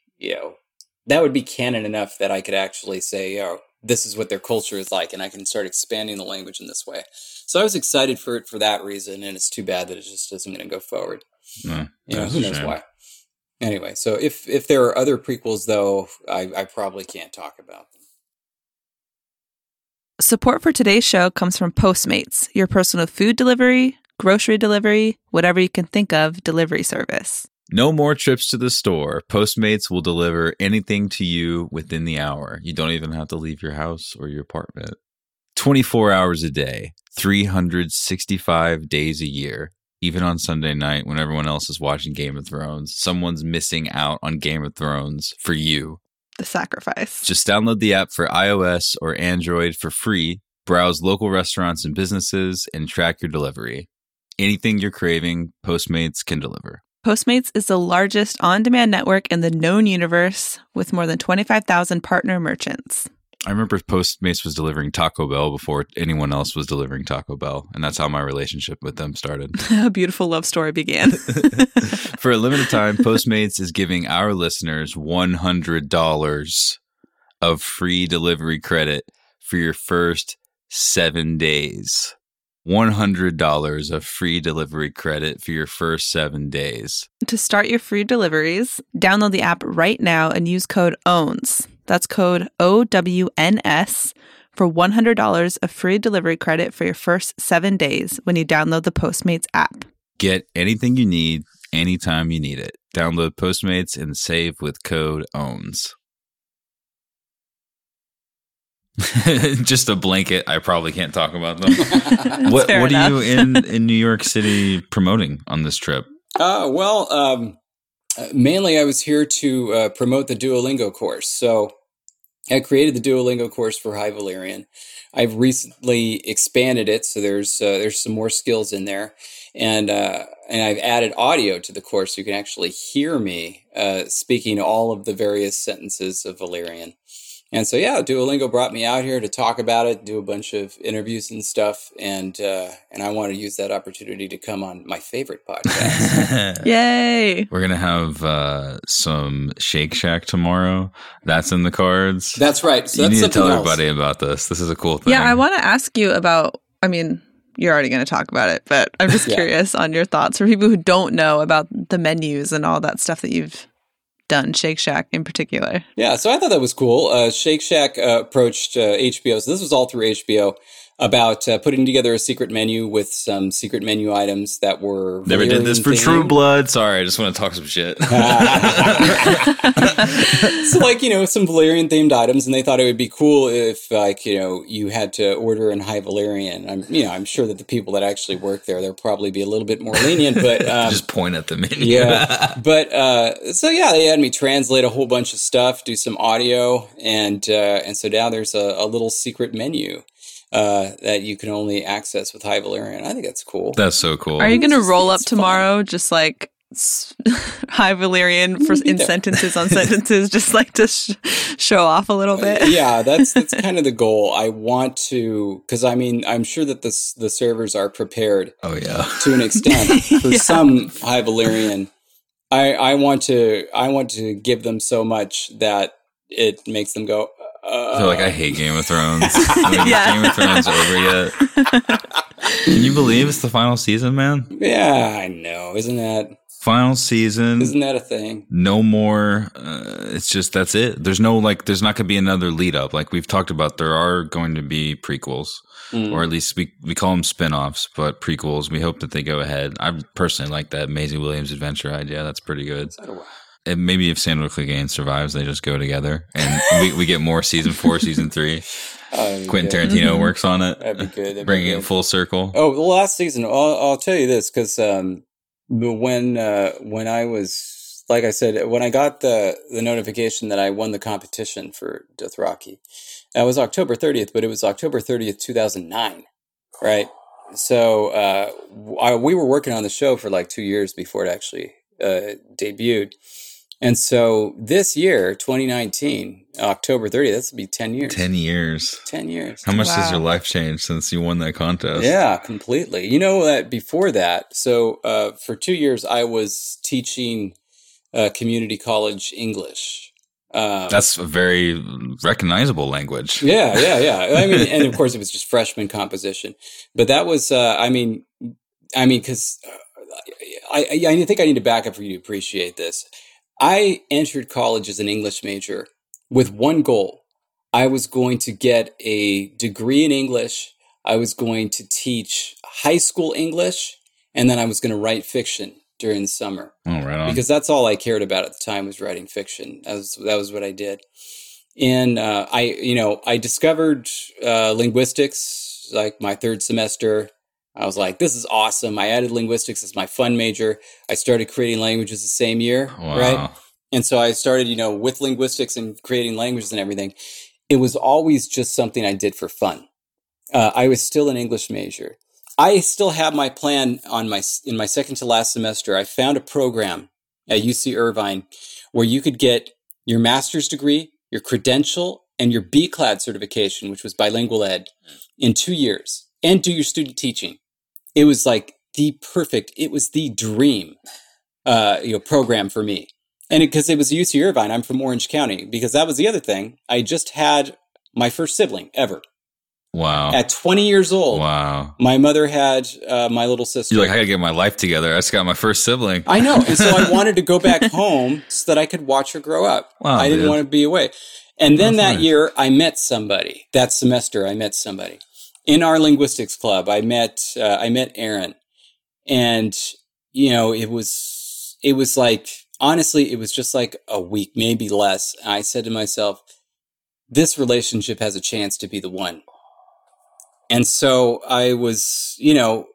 canon enough that I could actually say, this is what their culture is like, and I can start expanding the language in this way. So I was excited for it for that reason, and it's too bad that it just isn't going to go forward. No, who knows why. Anyway, so if there are other prequels, though, I probably can't talk about them. Support for today's show comes from Postmates, your personal food delivery, grocery delivery, whatever you can think of delivery service. No more trips to the store. Postmates will deliver anything to you within the hour. You don't even have to leave your house or your apartment. 24 hours a day, 365 days a year. Even on Sunday night when everyone else is watching Game of Thrones, someone's missing out on Game of Thrones for you. The sacrifice. Just download the app for iOS or Android for free, browse local restaurants and businesses, and track your delivery. Anything you're craving, Postmates can deliver. Postmates is the largest on-demand network in the known universe with more than 25,000 partner merchants. I remember Postmates was delivering Taco Bell before anyone else was delivering Taco Bell, and that's how my relationship with them started. A beautiful love story began. For a limited time, Postmates is giving our listeners $100 of free delivery credit for your first 7 days. $100 of free delivery credit for your first 7 days. To start your free deliveries, download the app right now and use code OWNS. That's code OWNS for $100 of free delivery credit for your first 7 days when you download the Postmates app. Get anything you need, anytime you need it. Download Postmates and save with code OWNS. Just a blanket. I probably can't talk about them. What are you in New York City promoting on this trip? Mainly I was here to promote the Duolingo course. So I created the Duolingo course for High Valyrian. I've recently expanded it, so there's some more skills in there, and I've added audio to the course, so you can actually hear me speaking all of the various sentences of Valyrian. And so, yeah, Duolingo brought me out here to talk about it, do a bunch of interviews and stuff. And I want to use that opportunity to come on my favorite podcast. Yay. We're going to have some Shake Shack tomorrow. That's in the cards. That's right. So you that's need to tell else. everybody about this. This is a cool thing. Yeah, I want to ask you about, I mean, you're already going to talk about it, but I'm just curious on your thoughts for people who don't know about the menus and all that stuff that you've done, Shake Shack in particular. Yeah, so I thought that was cool. Shake Shack approached HBO. So this was all through HBO about putting together a secret menu with some secret menu items that were never did this for True Blood. Sorry, I just want to talk some shit. So like, some Valyrian themed items, and they thought it would be cool if like, you had to order in High Valyrian. I'm sure that the people that actually work there, they'll probably be a little bit more lenient, but just point at the menu. Yeah. But so yeah, they had me translate a whole bunch of stuff, do some audio, and so now there's a little secret menu that you can only access with High Valyrian. I think that's cool. That's so cool. Are you going to roll up tomorrow just like High Valyrian in sentences on sentences, just like to show off a little bit? Yeah, that's kind of the goal. I want to, because I'm sure that the servers are prepared. Oh yeah, to an extent for some High Valyrian. I want to give them so much that it makes them go. They're like, I hate Game of Thrones. Game of Thrones over yet? Can you believe it's the final season, man? Yeah, I know. Isn't that final season? Isn't that a thing? No more. It's just that's it. There's no there's not going to be another lead up. Like we've talked about, there are going to be prequels, or at least we call them spinoffs, but prequels. We hope that they go ahead. I personally like that Maisie Williams adventure idea. That's pretty good. And maybe if Sandor Clegane survives, they just go together, and we get more season 4, season 3. Quentin Tarantino works on it. That'd be good. Bringing it full circle. Oh, the last season. I'll tell you this because when I was, like I said, when I got the notification that I won the competition for Dothraki, that was October 30th, but it was October 30th, 2009, right? So we were working on the show for like 2 years before it actually debuted. And so this year, 2019, October 30th, that's be 10 years. 10 years. 10 years. How much has your life changed since you won that contest? Yeah, completely. You know that before that, so for 2 years, I was teaching community college English. That's a very recognizable language. Yeah. I mean, and of course, it was just freshman composition. But that was, because I think I need to back up for you to appreciate this. I entered college as an English major with one goal. I was going to get a degree in English. I was going to teach high school English, and then I was going to write fiction during the summer. Oh, right on. Because that's all I cared about at the time was writing fiction. That was what I did. And I discovered linguistics like my third semester. I was like, this is awesome. I added linguistics as my fun major. I started creating languages the same year, right? And so I started, with linguistics and creating languages and everything. It was always just something I did for fun. I was still an English major. I still have my plan in my second to last semester. I found a program at UC Irvine where you could get your master's degree, your credential, and your BCLAD certification, which was bilingual ed, in 2 years, and do your student teaching. It was like it was the dream, program for me. And because it was UC Irvine, I'm from Orange County, because that was the other thing. I just had my first sibling ever. Wow. At 20 years old. Wow. My mother had my little sister. You're like, I gotta get my life together. I just got my first sibling. I know. And so I wanted to go back home so that I could watch her grow up. Wow, I didn't dude. want to be away. And then That's that nice. year, I met somebody. That semester, I met somebody. In our linguistics club, I met Aaron. And, it was like, honestly, it was just like a week, maybe less. And I said to myself, this relationship has a chance to be the one. And so I was, we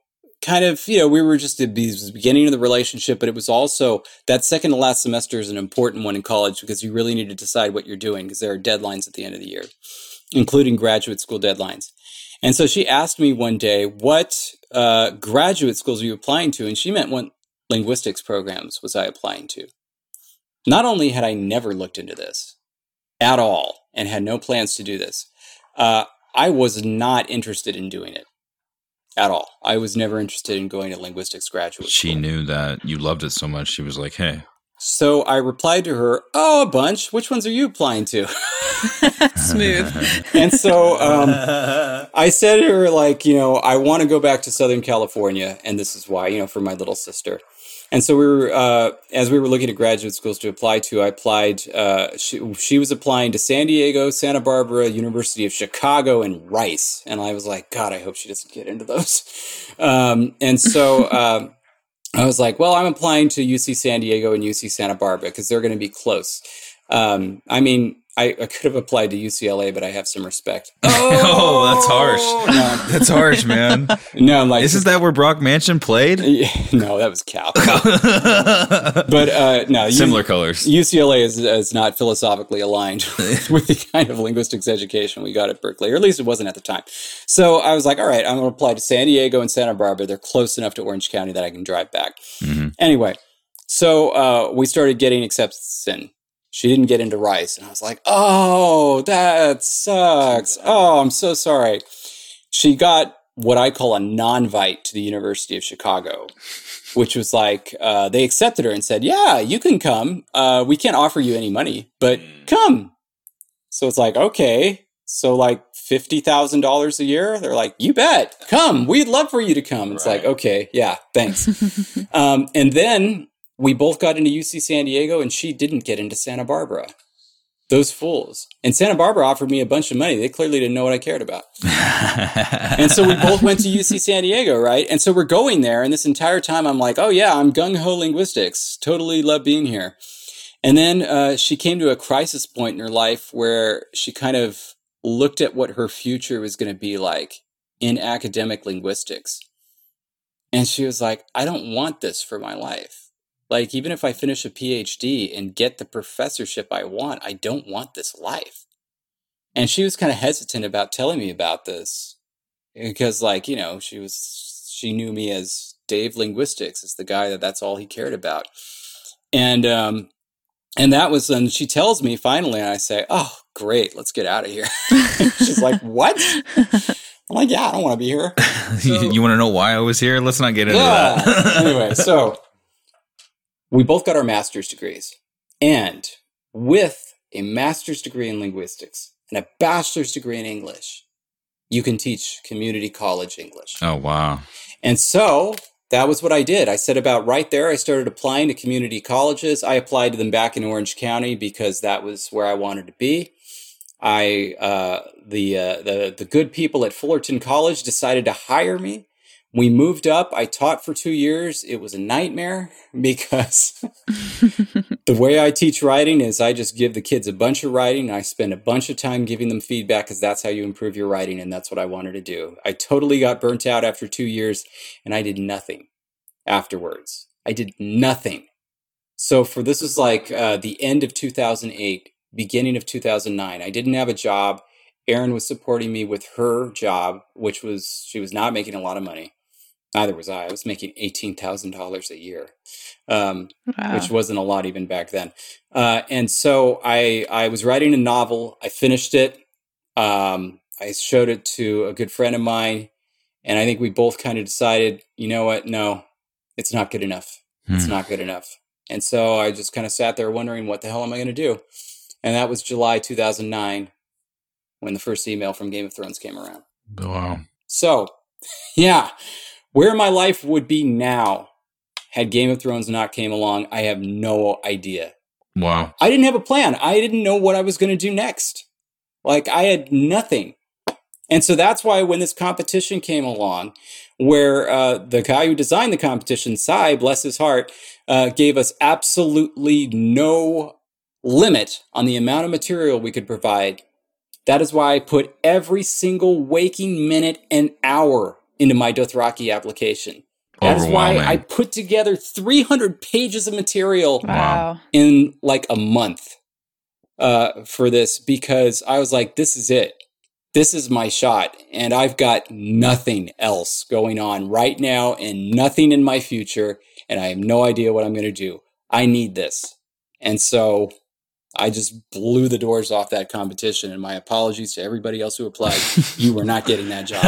were just at the beginning of the relationship, but it was also that second to last semester is an important one in college because you really need to decide what you're doing because there are deadlines at the end of the year, including graduate school deadlines. And so she asked me one day, what graduate schools are you applying to? And she meant what linguistics programs was I applying to? Not only had I never looked into this at all, and had no plans to do this. I was not interested in doing it at all. I was never interested in going to linguistics graduate school. She knew that you loved it so much. She was like, hey. So I replied to her, "Oh, a bunch. Which ones are you applying to?" Smooth. And so I said to her, like, I want to go back to Southern California, and this is why, for my little sister. And so we were, as we were looking at graduate schools to apply to, I applied. She was applying to San Diego, Santa Barbara, University of Chicago, and Rice. And I was like, God, I hope she doesn't get into those. And so I was like, well, I'm applying to UC San Diego and UC Santa Barbara because they're going to be close. I could have applied to UCLA, but I have some respect. Oh, that's harsh. No. That's harsh, man. No, I'm like, Isn't that where Brock Mansion played? No, that was Cal. But no, Similar colors. UCLA is not philosophically aligned with the kind of linguistics education we got at Berkeley, or at least it wasn't at the time. So I was like, all right, I'm going to apply to San Diego and Santa Barbara. They're close enough to Orange County that I can drive back. Mm-hmm. Anyway, so we started getting acceptance in. She didn't get into Rice. And I was like, oh, that sucks. Oh, I'm so sorry. She got what I call a non-vite to the University of Chicago, which was like, they accepted her and said, yeah, you can come. We can't offer you any money, but come. So it's like, okay. So like $50,000 a year. They're like, you bet. Come. We'd love for you to come. It's like, okay, yeah, thanks. And then we both got into UC San Diego, and she didn't get into Santa Barbara. Those fools. And Santa Barbara offered me a bunch of money. They clearly didn't know what I cared about. And so we both went to UC San Diego, right? And so we're going there, and this entire time I'm like, oh yeah, I'm gung-ho linguistics. Totally love being here. And then she came to a crisis point in her life where she kind of looked at what her future was going to be like in academic linguistics. And she was like, I don't want this for my life. Like, even if I finish a PhD and get the professorship I want, I don't want this life. And she was kind of hesitant about telling me about this because, like, she knew me as Dave Linguistics, as the guy that's all he cared about. And that was when she tells me finally, and I say, oh, great, let's get out of here. She's like, what? I'm like, yeah, I don't want to be here. So, you want to know why I was here? Let's not get into that. Anyway, so we both got our master's degrees, and with a master's degree in linguistics and a bachelor's degree in English, you can teach community college English. Oh, wow. And so that was what I did. I set about right there. I started applying to community colleges. I applied to them back in Orange County because that was where I wanted to be. The good people at Fullerton College decided to hire me. We moved up. I taught for 2 years. It was a nightmare because the way I teach writing is I just give the kids a bunch of writing. I spend a bunch of time giving them feedback because that's how you improve your writing, and that's what I wanted to do. I totally got burnt out after 2 years, and I did nothing afterwards. I did nothing. So this was like the end of 2008, beginning of 2009. I didn't have a job. Erin was supporting me with her job, she was not making a lot of money. Neither was I. I was making $18,000 a year, wow. Which wasn't a lot even back then. And so I was writing a novel. I finished it. I showed it to a good friend of mine, and I think we both kind of decided, you know what? No, it's not good enough. It's not good enough. And so I just kind of sat there wondering, what the hell am I going to do? And that was July 2009 when the first email from Game of Thrones came around. Wow. So, yeah. Where my life would be now had Game of Thrones not came along, I have no idea. Wow. I didn't have a plan. I didn't know what I was going to do next. Like, I had nothing. And so that's why when this competition came along, where the guy who designed the competition, Cy, bless his heart, gave us absolutely no limit on the amount of material we could provide. That is why I put every single waking minute and hour into my Dothraki application. That's why I put together 300 pages of material in like a month for this, because I was like, this is it. This is my shot. And I've got nothing else going on right now and nothing in my future. And I have no idea what I'm going to do. I need this. And so I just blew the doors off that competition, and my apologies to everybody else who applied. You were not getting that job.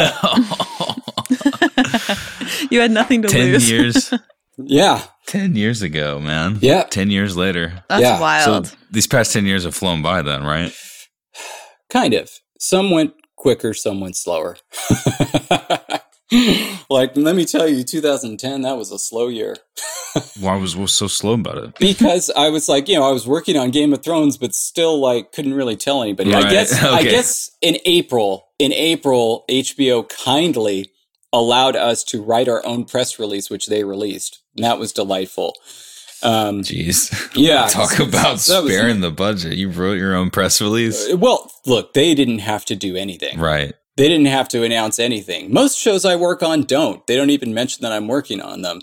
You had nothing to 10 lose. years. Yeah. 10 years ago, man. Yeah. 10 years later. That's Yeah. wild. So these past 10 years have flown by then, right? Kind of. Some went quicker, some went slower. Like, let me tell you, 2010, that was a slow year. Why was so slow about it? Because I was like, I was working on Game of Thrones, but still like couldn't really tell anybody. Right. I Okay. guess in April, HBO kindly allowed us to write our own press release, which they released. And that was delightful. Jeez. Yeah. Talk about That was- sparing the budget. You wrote your own press release. Well, look, they didn't have to do anything. Right. They didn't have to announce anything. Most shows I work on don't. They don't even mention that I'm working on them.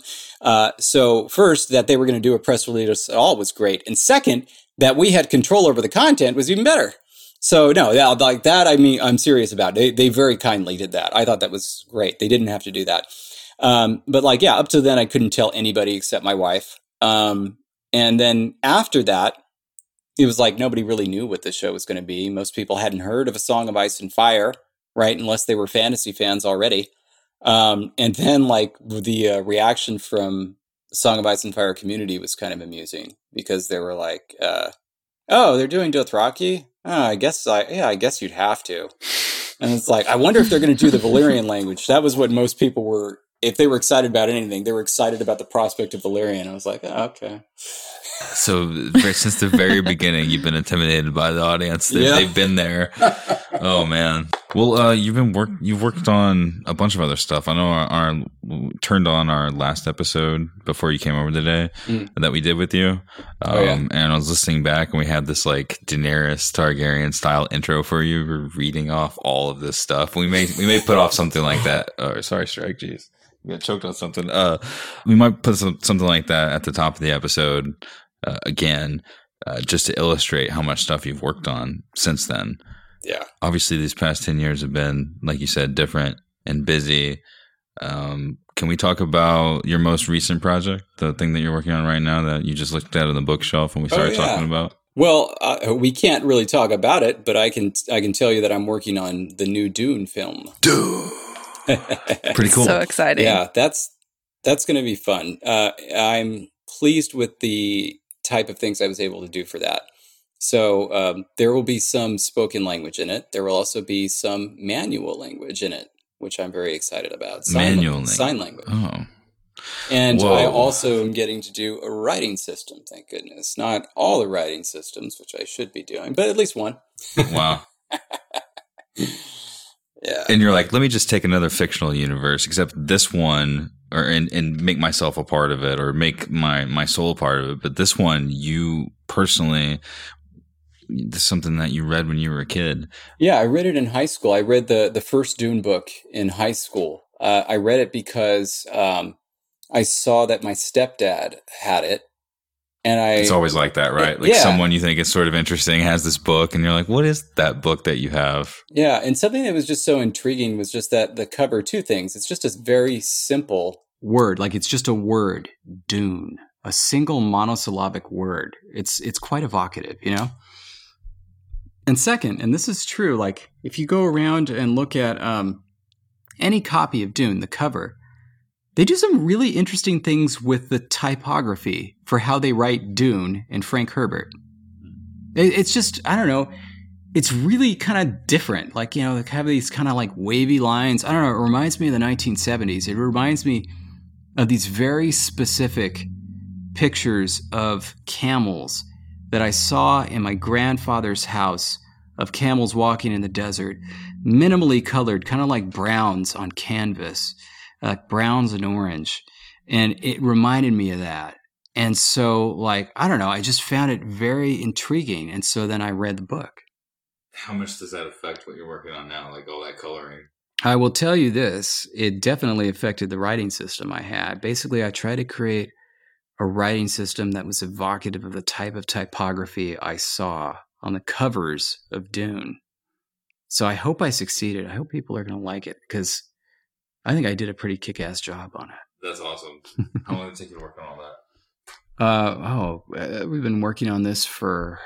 So first, that they were going to do a press release at all was great. And second, that we had control over the content was even better. So no, yeah, like that, I mean, I'm serious about it. They very kindly did that. I thought that was great. They didn't have to do that. But like, yeah, up to then I couldn't tell anybody except my wife. And then after that, it was like nobody really knew what the show was going to be. Most people hadn't heard of A Song of Ice and Fire, right? Unless they were fantasy fans already. And then like the reaction from the Song of Ice and Fire community was kind of amusing because they were like, oh, they're doing Dothraki? Oh, I guess you'd have to. And it's like, I wonder if they're going to do the Valyrian language. That was what most people were, if they were excited about anything, they were excited about the prospect of Valyrian. I was like, oh, okay. So since the very beginning, you've been intimidated by the audience. They've been there. Oh man. Well, you've worked on a bunch of other stuff. I know turned on our last episode before you came over today that we did with you. And I was listening back, and we had this like Daenerys Targaryen style intro for you. We were reading off all of this stuff. We may put off something like that. Oh, sorry, Strike. Jeez. We got choked on something. We might put something like that at the top of the episode again, just to illustrate how much stuff you've worked on since then. Yeah. Obviously, these past 10 years have been, like you said, different and busy. Can we talk about your most recent project, the thing that you're working on right now that you just looked at on the bookshelf and we started talking about? Well, we can't really talk about it, but I can tell you that I'm working on the new Dune film. Dune. Pretty cool. So exciting. Yeah, that's going to be fun. I'm pleased with the type of things I was able to do for that. So there will be some spoken language in it. There will also be some manual language in it, which I'm very excited about. Sign language. Oh. And Whoa. I also am getting to do a writing system, thank goodness. Not all the writing systems, which I should be doing, but at least one. Wow. Yeah. And you're like, let me just take another fictional universe, except this one, and make myself a part of it, or make my soul a part of it. But this one, you personally, this is something that you read when you were a kid. Yeah, I read it in high school. I read the first Dune book in high school. I read it because I saw that my stepdad had it. And it's always like that, right? Like someone you think is sort of interesting has this book, and you're like, what is that book that you have? Yeah, and something that was just so intriguing was just that the cover, two things. It's just a very simple word, like it's just a word, Dune, a single monosyllabic word. It's quite evocative, you know? And second, and this is true, like if you go around and look at any copy of Dune, the cover, they do some really interesting things with the typography for how they write Dune and Frank Herbert. It's just, I don't know, it's really kind of different. Like, you know, they have these kind of like wavy lines. I don't know, it reminds me of the 1970s. It reminds me of these very specific pictures of camels that I saw in my grandfather's house, of camels walking in the desert, minimally colored, kind of like browns on canvas. Like browns and orange. And it reminded me of that. And so, like, I don't know, I just found it very intriguing. And so then I read the book. How much does that affect what you're working on now, like all that coloring? I will tell you this, it definitely affected the writing system I had. Basically, I tried to create a writing system that was evocative of the type of typography I saw on the covers of Dune. So I hope I succeeded. I hope people are going to like it, because I think I did a pretty kick-ass job on it. That's awesome. How long did it take you to work on all that? We've been working on this for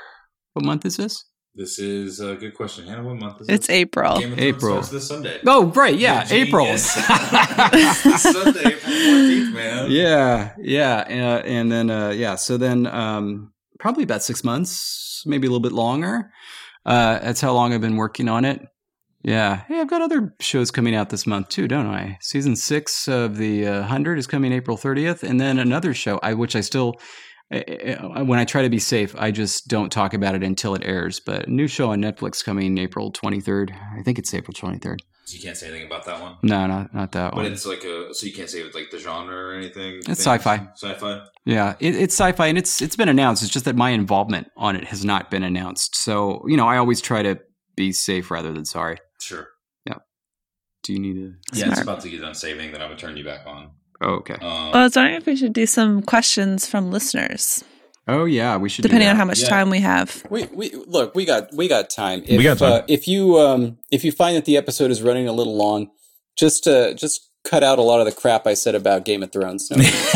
What month is this? This is a good question. Hannah, what month is it? It's April. Game of Thrones April. starts this Sunday. Oh, right. Yeah. April. Sunday, April 14th, man. Yeah. And then, so then probably about 6 months, maybe a little bit longer. That's how long I've been working on it. Yeah. Hey, I've got other shows coming out this month too, don't I? Season 6 of the 100 is coming April 30th. And then another show, which I still, when I try to be safe, I just don't talk about it until it airs. But a new show on Netflix coming April 23rd. I think it's April 23rd. So you can't say anything about that one? No, not that one. But it's like so you can't say it's like the genre or anything? It's sci-fi. Sci-fi? Yeah, it's sci-fi, and it's been announced. It's just that my involvement on it has not been announced. So, I always try to be safe rather than sorry. Sure. Yeah. Do you need to? Yeah, Smart. it's about to get done saving, then I'm going to turn you back on. Oh, okay. Well, I was wondering if we should do some questions from listeners, Oh, yeah, we should. depending do on that. how much time we have. We look, we got time. We got time. If you find that the episode is running a little long, just cut out a lot of the crap I said about Game of Thrones. No.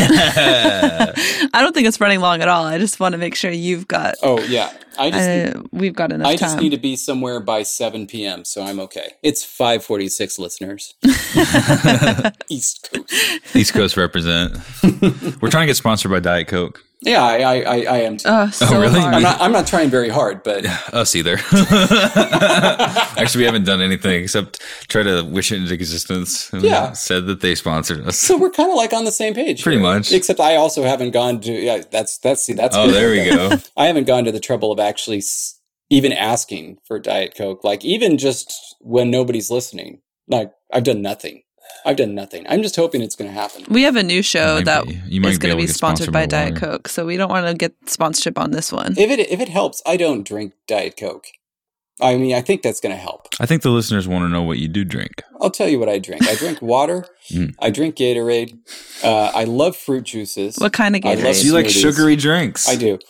I don't think it's running long at all. I just want to make sure you've got. Oh yeah, We've got enough I time. just need to be somewhere by 7 p.m., so I'm okay. It's 5:46, listeners. East Coast. East Coast represent. We're trying to get sponsored by Diet Coke. Yeah, I am too. So really? hard. I'm not trying very hard, but Us either. Actually, we haven't done anything except try to wish it into existence. And Yeah. said that they sponsored us. so we're kind of like on the same page. Pretty here. much. Except I also haven't gone to. Yeah, that's. Oh, there we go. I haven't gone to the trouble of actually even asking for Diet Coke. Like even just when nobody's listening. Like I've done nothing. I'm just hoping it's going to happen. We have a new show that You might is going to able be get sponsored by Diet water. Coke, so we don't want to get sponsorship on this one. If it helps, I don't drink Diet Coke. I mean, I think that's going to help. I think the listeners want to know what you do drink. I'll tell you what I drink. I drink water. Mm. I drink Gatorade. I love fruit juices. What kind of I love Gatorade? So you like smoothies. sugary drinks? I do.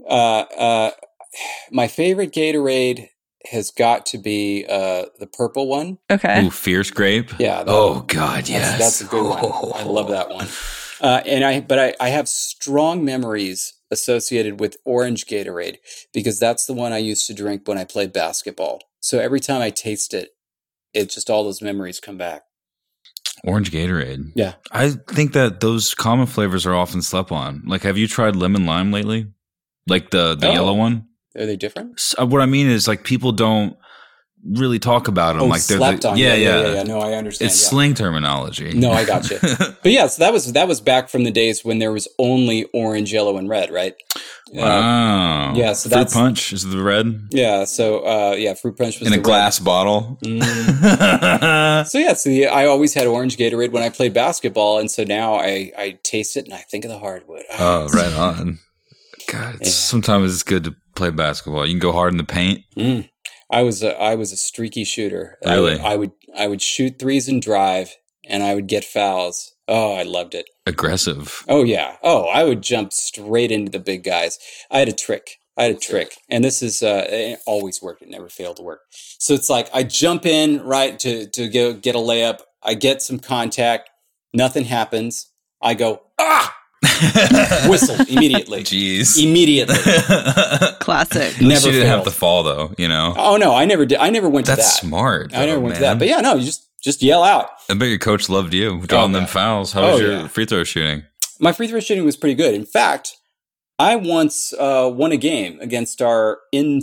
My favorite Gatorade has got to be the purple one. Okay. Ooh, Fierce Grape? Yeah. Oh, God, yes. That's a good one. I love that one. But I have strong memories associated with orange Gatorade because that's the one I used to drink when I played basketball. So every time I taste it, it's just all those memories come back. Orange Gatorade. Yeah. I think that those common flavors are often slept on. Like, have you tried lemon lime lately? Like the Oh. yellow one? Are they different? What I mean is, like, people don't really talk about them. Oh, Like they're slept on. Yeah. No, I understand. It's yeah. slang terminology. No, I got you. But yeah, so that was back from the days when there was only orange, yellow, and red, right? Wow. Yeah, so Fruit that's- punch is the red Yeah. So fruit punch was in a the glass bottle. red. So yeah, I always had orange Gatorade when I played basketball, and so now I taste it and I think of the hardwood. Oh, right on. God, sometimes it's good to play basketball. You can go hard in the paint. I was a streaky shooter. Really? I would shoot threes and drive, and I would get fouls. Oh, I loved it. Aggressive. Oh yeah. Oh, I would jump straight into the big guys. I had a trick, and this is it always worked. It never failed to work. So it's like I jump in right to get a layup. I get some contact. Nothing happens. I go whistle immediately. Jeez. Immediately. Classic. At least Never you didn't have failed. to fall, though. You know. Oh no, I never did. I never went to That's that. smart. I never though, went to man. that. But yeah, no, you just yell out. I bet your coach loved you drawing them yeah. fouls. How was your yeah. free throw shooting? My free throw shooting was pretty good. In fact, I once won a game against our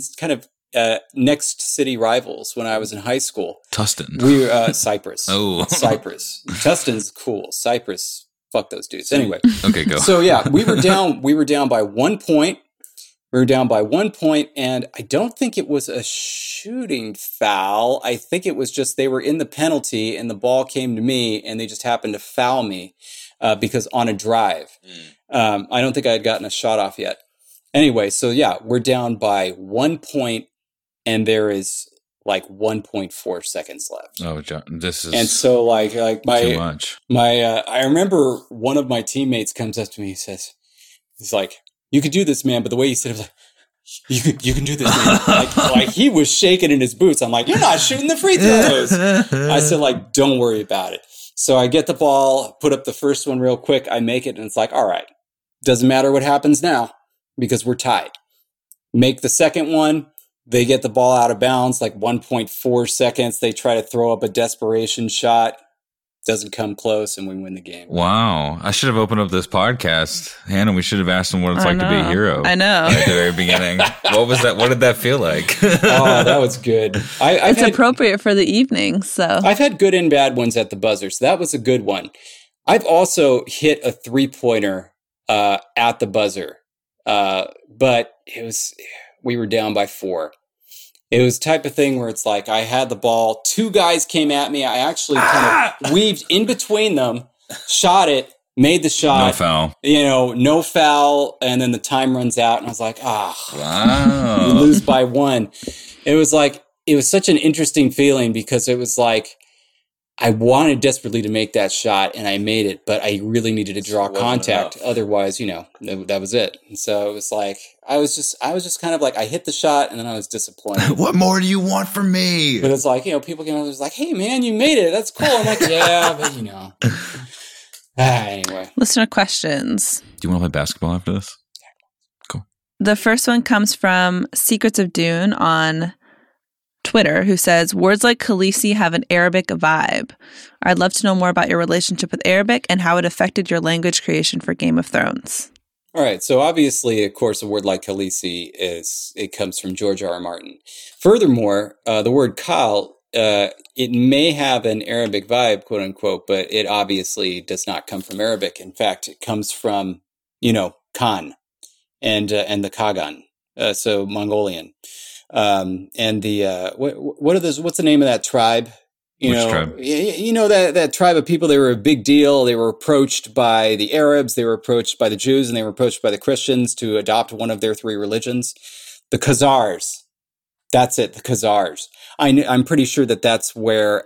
next city rivals when I was in high school. Tustin. We Cyprus. Oh. Cyprus. Tustin's cool. Cyprus. Fuck those dudes. Anyway, Okay, go. so yeah, we were down by 1 point. We were down by 1 point, and I don't think it was a shooting foul. I think it was just they were in the penalty, and the ball came to me, and they just happened to foul me because on a drive. I don't think I had gotten a shot off yet. Anyway, so yeah, we're down by 1 point, and there is like 1.4 seconds left. Oh, John, this is And so like too my much. I remember one of my teammates comes up to me. He's like, "You could do this, man." But the way he said it was like, "You can do this, man." like he was shaking in his boots. I'm like, "You're not shooting the free throws." I said, like, "Don't worry about it." So I get the ball, put up the first one real quick. I make it, and it's like, all right, doesn't matter what happens now because we're tied. make the second one. They get the ball out of bounds, like 1.4 seconds. They try to throw up a desperation shot. Doesn't come close, and we win the game. Wow. I should have opened up this podcast. Hannah, we should have asked him what it's like to be a hero. I know. At the very beginning. What was that? What did that feel like? Oh, that was good. It's appropriate for the evening, so. I've had good and bad ones at the buzzer, so that was a good one. I've also hit a 3-pointer at the buzzer, but we were down by 4. It was the type of thing where it's like I had the ball, 2 guys came at me. I actually kind of weaved in between them, shot it, made the shot. No foul. No foul, and then the time runs out, and I was like, wow. You lose by 1. It was such an interesting feeling because it was like I wanted desperately to make that shot, and I made it, but I really needed to draw contact. Otherwise, that was it. And so it was like I was just kind of like I hit the shot, and then I was disappointed. What more do you want from me? But it's like people came up and was like, "Hey, man, you made it. That's cool." I'm like, "Yeah, but Anyway, Listener questions. Do you want to play basketball after this? Cool. The first one comes from Secrets of Dune on Twitter, who says, words like Khaleesi have an Arabic vibe. I'd love to know more about your relationship with Arabic and how it affected your language creation for Game of Thrones. All right. So obviously, of course, a word like Khaleesi it comes from George R.R. Martin. Furthermore, the word Khal, it may have an Arabic vibe, quote unquote, but it obviously does not come from Arabic. In fact, it comes from, Khan and the Kagan, so Mongolian. And the what's the name of that tribe? Which tribe? That tribe of people. They were a big deal. They were approached by the Arabs. They were approached by the Jews, and they were approached by the Christians to adopt one of their 3 religions. The Khazars. That's it. The Khazars. I'm pretty sure that's where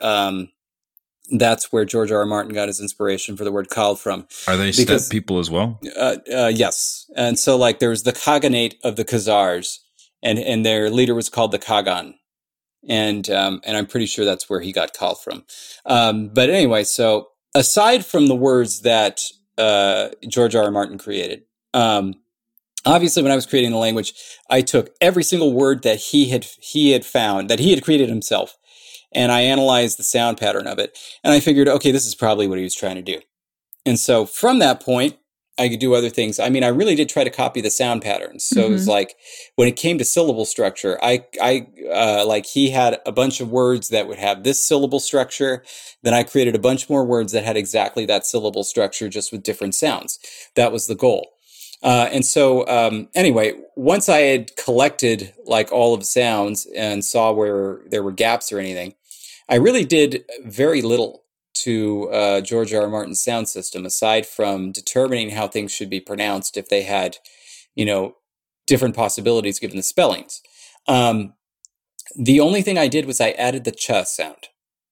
George R.R. Martin got his inspiration for the word Khal from. Are they steppe people as well? Yes. And so there's the Khaganate of the Khazars. And their leader was called the Kagan, and I'm pretty sure that's where he got Khal from. But anyway, so aside from the words that George R.R. Martin created, obviously when I was creating the language, I took every single word that he had found that he had created himself, and I analyzed the sound pattern of it, and I figured, okay, this is probably what he was trying to do. And so from that point, I could do other things. I mean, I really did try to copy the sound patterns. So it was like when it came to syllable structure, he had a bunch of words that would have this syllable structure. Then I created a bunch more words that had exactly that syllable structure, just with different sounds. That was the goal. Anyway, once I had collected all of the sounds and saw where there were gaps or anything, I really did very little to George R.R. Martin's sound system, aside from determining how things should be pronounced if they had, different possibilities given the spellings. The only thing I did was I added the ch sound,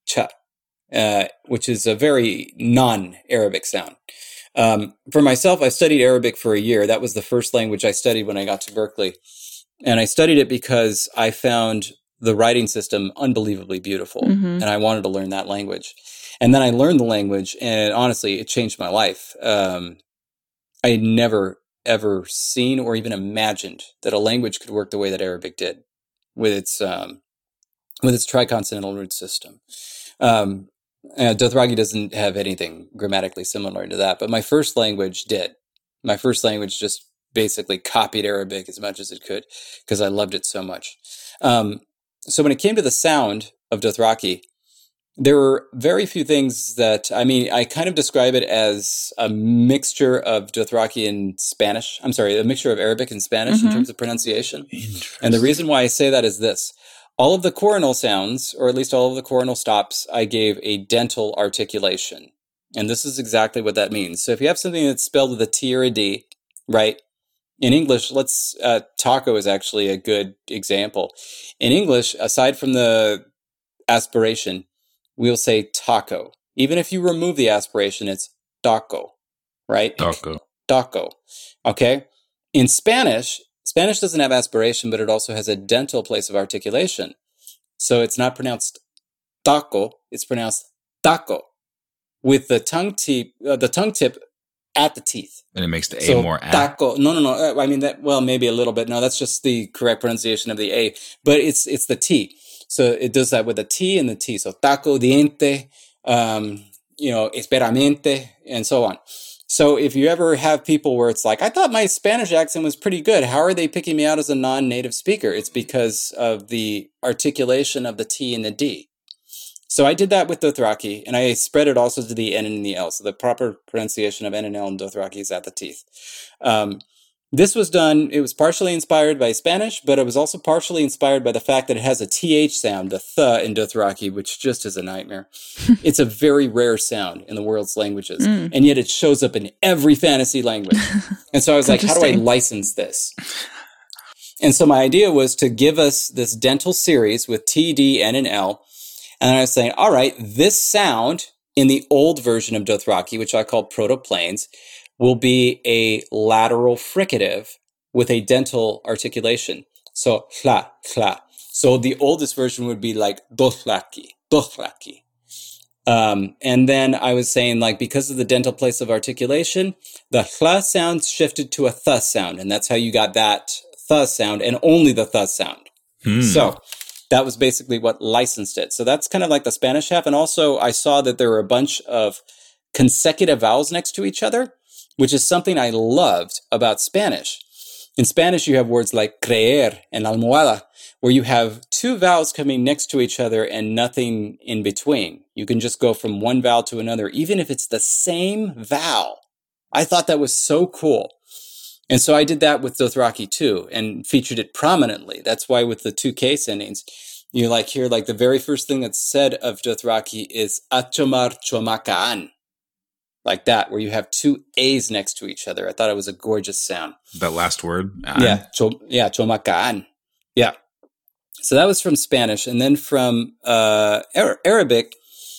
which is a very non-Arabic sound. For myself, I studied Arabic for a year. That was the first language I studied when I got to Berkeley. And I studied it because I found the writing system unbelievably beautiful, and I wanted to learn that language. And then I learned the language, and honestly, it changed my life. I had never, ever seen or even imagined that a language could work the way that Arabic did with its triconsonantal root system. Dothraki doesn't have anything grammatically similar to that, but my first language did. My first language just basically copied Arabic as much as it could because I loved it so much. So when it came to the sound of Dothraki, there were very few things that, I kind of describe it as a mixture of Dothraki and Spanish. I'm sorry, a mixture of Arabic and Spanish in terms of pronunciation. And the reason why I say that is this. All of the coronal sounds, or at least all of the coronal stops, I gave a dental articulation. And this is exactly what that means. So if you have something that's spelled with a T or a D, right? In English, taco is actually a good example. In English, aside from the aspiration, we'll say taco. Even if you remove the aspiration, it's taco, right? Taco. Okay? In Spanish doesn't have aspiration, but it also has a dental place of articulation. So it's not pronounced taco, it's pronounced taco. With the tongue tip at the teeth. And it makes the A So more A. taco. No. I mean that. Well, maybe a little bit. No, that's just the correct pronunciation of the A. But it's the T. So it does that with the T and the T. So taco, diente, esperamente, and so on. So if you ever have people where it's like, I thought my Spanish accent was pretty good. How are they picking me out as a non-native speaker? It's because of the articulation of the T and the D. So I did that with Dothraki, and I spread it also to the N and the L. So the proper pronunciation of N and L in Dothraki is at the teeth. This was done, it was partially inspired by Spanish, but it was also partially inspired by the fact that it has a TH sound, the th in Dothraki, which just is a nightmare. It's a very rare sound in the world's languages, and yet it shows up in every fantasy language. And so I was like, how do I license this? And so my idea was to give us this dental series with T, D, N, and L. And I was saying, all right, this sound in the old version of Dothraki, which I call Proto-Plains, will be a lateral fricative with a dental articulation. So, hla, hla. So the oldest version would be like Dothraki, Dothraki. And then I was saying, like, because of the dental place of articulation, the hla sound shifted to a th sound. And that's how you got that th sound and only the th sound. So that was basically what licensed it. So that's kind of like the Spanish half. And also I saw that there were a bunch of consecutive vowels next to each other, which is something I loved about Spanish. In Spanish, you have words like creer and almohada, where you have two vowels coming next to each other and nothing in between. You can just go from one vowel to another, even if it's the same vowel. I thought that was so cool. And so I did that with Dothraki too, and featured it prominently. That's why with the two case endings, you like hear like the very first thing that's said of Dothraki is Achomar Chomakaan. Like that, where you have two A's next to each other. I thought it was a gorgeous sound. That last word? Yeah, chomakaan. Yeah. So that was from Spanish. And then from Arabic,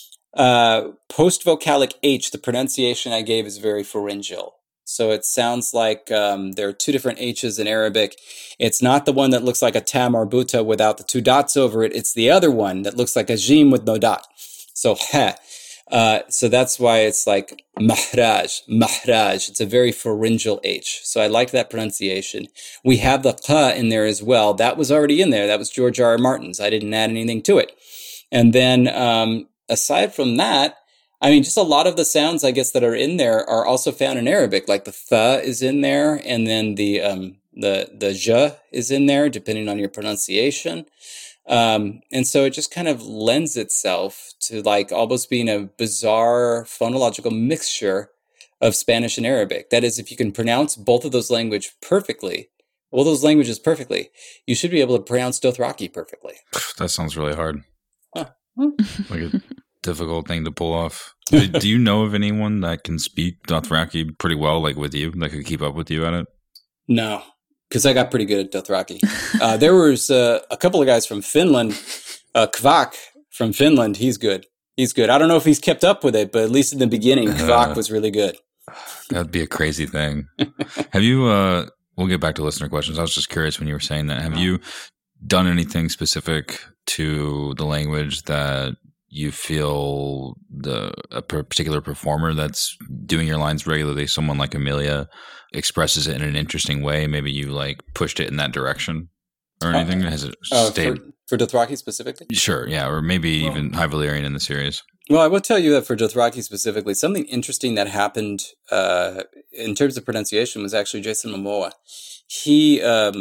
post-vocalic H, the pronunciation I gave is very pharyngeal. So it sounds like there are two different H's in Arabic. It's not the one that looks like a ta marbuta without the two dots over it. It's the other one that looks like a jim with no dot. So ha. So that's why it's like mahraj. It's a very pharyngeal H. So I liked that pronunciation. We have the qa in there as well. That was already in there. That was George R. R. Martin's. I didn't add anything to it. And then aside from that, I mean, just a lot of the sounds, I guess, that are in there are also found in Arabic. Like the th is in there, and then the j is in there, depending on your pronunciation. And so it just kind of lends itself to like almost being a bizarre phonological mixture of Spanish and Arabic. That is, if you can pronounce both of those languages perfectly, you should be able to pronounce Dothraki perfectly. That sounds really hard. Huh. Like a difficult thing to pull off. Do you know of anyone that can speak Dothraki pretty well, like with you, that could keep up with you at it? No. Because I got pretty good at Dothraki. There was a couple of guys from Finland. Kvak from Finland, he's good. I don't know if he's kept up with it, but at least in the beginning, Kvak was really good. That'd be a crazy thing. Have you, we'll get back to listener questions. I was just curious when you were saying that. Have you done anything specific to the language that you feel a particular performer that's doing your lines regularly, someone like Amelia, expresses it in an interesting way? Maybe you like pushed it in that direction or anything? Has it stayed for Dothraki specifically? Sure, yeah, or maybe even High Valyrian in the series. Well, I will tell you that for Dothraki specifically, something interesting that happened in terms of pronunciation was actually Jason Momoa. He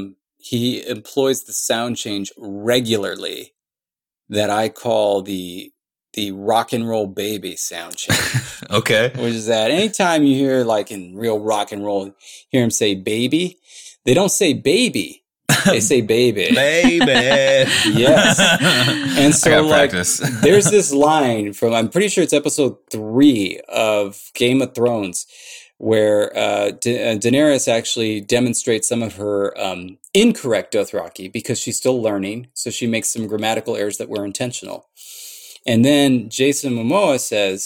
employs the sound change regularly that I call the rock and roll baby sound change. Okay. Which is that anytime you hear, like in real rock and roll, hear him say baby, they don't say baby. They say baby. Baby. Yes. And so like there's this line from, I'm pretty sure it's episode 3 of Game of Thrones, where Daenerys actually demonstrates some of her incorrect Dothraki because she's still learning. So she makes some grammatical errors that were intentional. And then Jason Momoa says,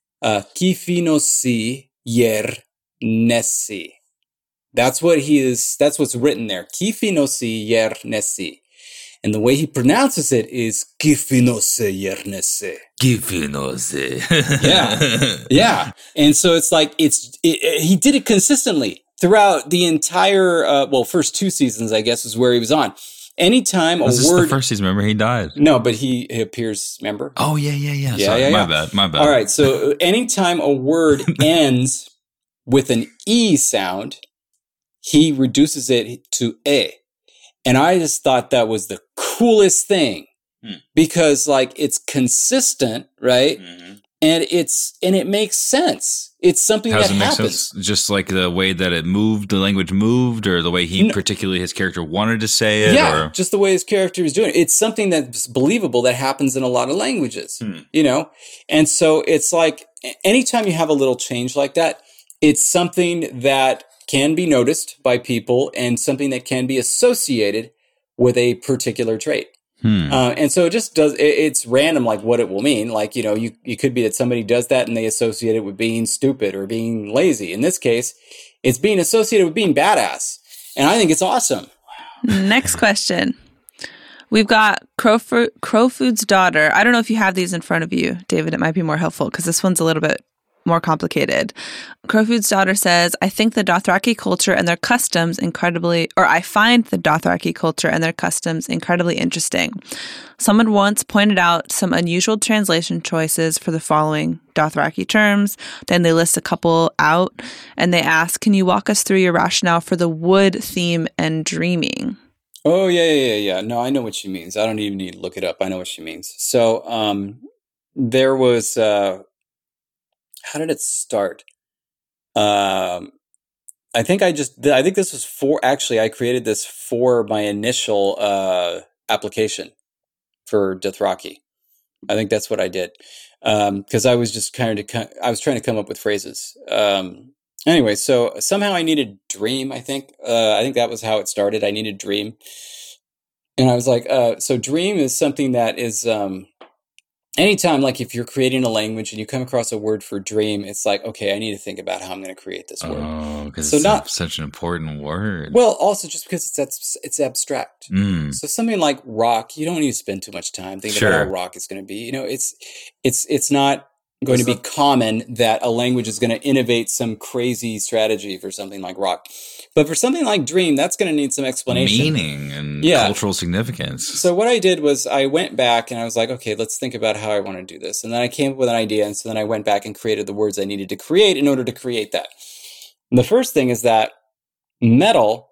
Kifinosi yer nesi. That's what's written there. Kifinosi yer nesi. And the way he pronounces it is Kifinose Yernese. Kifinose. Yeah. Yeah. And so it's like, he did it consistently throughout the entire, first 2 seasons, I guess, is where he was on. Anytime Was a this word. the first season? Remember, he died. No, but he appears, remember? Oh, yeah. Yeah, Sorry, yeah, my yeah. bad. All right. So anytime a word ends with an E sound, he reduces it to A. And I just thought that was the coolest thing because like it's consistent, right? Mm-hmm. And it makes sense. It's something How that does it make happens. sense? Just like the way that it moved, the language moved, or the way he particularly his character wanted to say it? Yeah, or? just the way his character is doing it. It's something that's believable that happens in a lot of languages, you know? And so it's like anytime you have a little change like that, it's something that can be noticed by people and something that can be associated with a particular trait. And so it just does, it's random, like what it will mean. Like, you know, you could be that somebody does that and they associate it with being stupid or being lazy. In this case, it's being associated with being badass. And I think it's awesome. Next question. We've got Crowfood's daughter. I don't know if you have these in front of you, David. It might be more helpful because this one's a little bit more complicated. Crowfood's daughter says, I find the Dothraki culture and their customs incredibly interesting. Someone once pointed out some unusual translation choices for the following Dothraki terms. Then they list a couple out and they ask, can you walk us through your rationale for the wood theme and dreaming? Oh, yeah. No, I know what she means. I don't even need to look it up. I know what she means. So there was... how did it start? I think this was I created this for my initial application for Dothraki. I think that's what I did. Because I was just trying to come up with phrases. Anyway, so somehow I needed dream, I think. I think that was how it started. I needed dream. And I was like, so dream is something that is... anytime, like if you're creating a language and you come across a word for dream, it's like, okay, I need to think about how I'm going to create this word. Oh, because So it's such an important word. Well, also just because it's abstract. So something like rock, you don't need to spend too much time thinking about how rock is going to be. You know, it's not going to be common that a language is going to innovate some crazy strategy for something like rock. But for something like dream, that's going to need some explanation. Meaning and cultural significance. So what I did was I went back and I was like, okay, let's think about how I want to do this. And then I came up with an idea. And so then I went back and created the words I needed to create in order to create that. And the first thing is that metal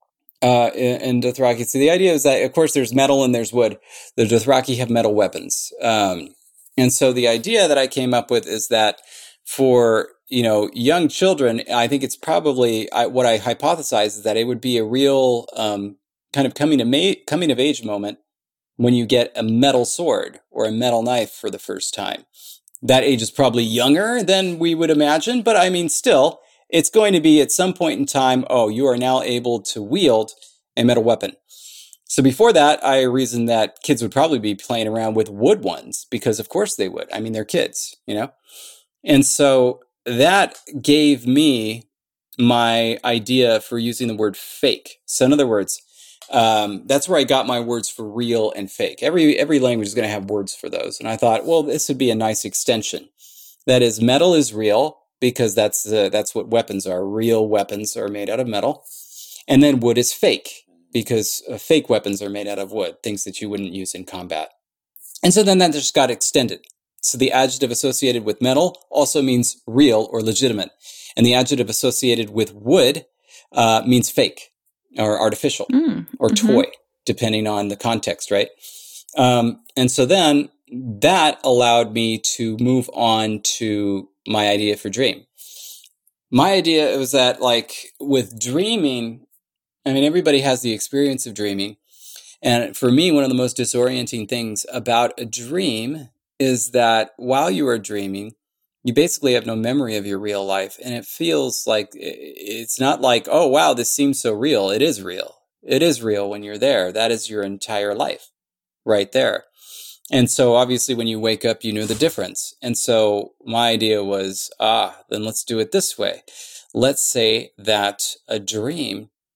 in Dothraki. So the idea is that, of course, there's metal and there's wood. The Dothraki have metal weapons. And so the idea that I came up with is that for, you know, young children, I think it's probably what I hypothesize is that it would be a real kind of coming of age moment when you get a metal sword or a metal knife for the first time. That age is probably younger than we would imagine, but I mean, still, it's going to be at some point in time, oh, you are now able to wield a metal weapon. So before that, I reasoned that kids would probably be playing around with wood ones because, of course, they would. I mean, they're kids, you know? And so that gave me my idea for using the word fake. So in other words, that's where I got my words for real and fake. Every language is going to have words for those. And I thought, well, this would be a nice extension. That is, metal is real because that's what weapons are. Real weapons are made out of metal. And then wood is fake because fake weapons are made out of wood, things that you wouldn't use in combat. And so then that just got extended. So the adjective associated with metal also means real or legitimate. And the adjective associated with wood means fake or artificial or toy, depending on the context, right? And so then that allowed me to move on to my idea for dream. My idea was that, like, with dreaming, I mean, everybody has the experience of dreaming. And for me, one of the most disorienting things about a dream is that while you are dreaming, you basically have no memory of your real life. And it feels like it's not like, oh, wow, this seems so real. It is real. It is real when you're there. That is your entire life right there. And so obviously when you wake up, you know the difference. And so my idea was, then let's do it this way. Let's say that a dream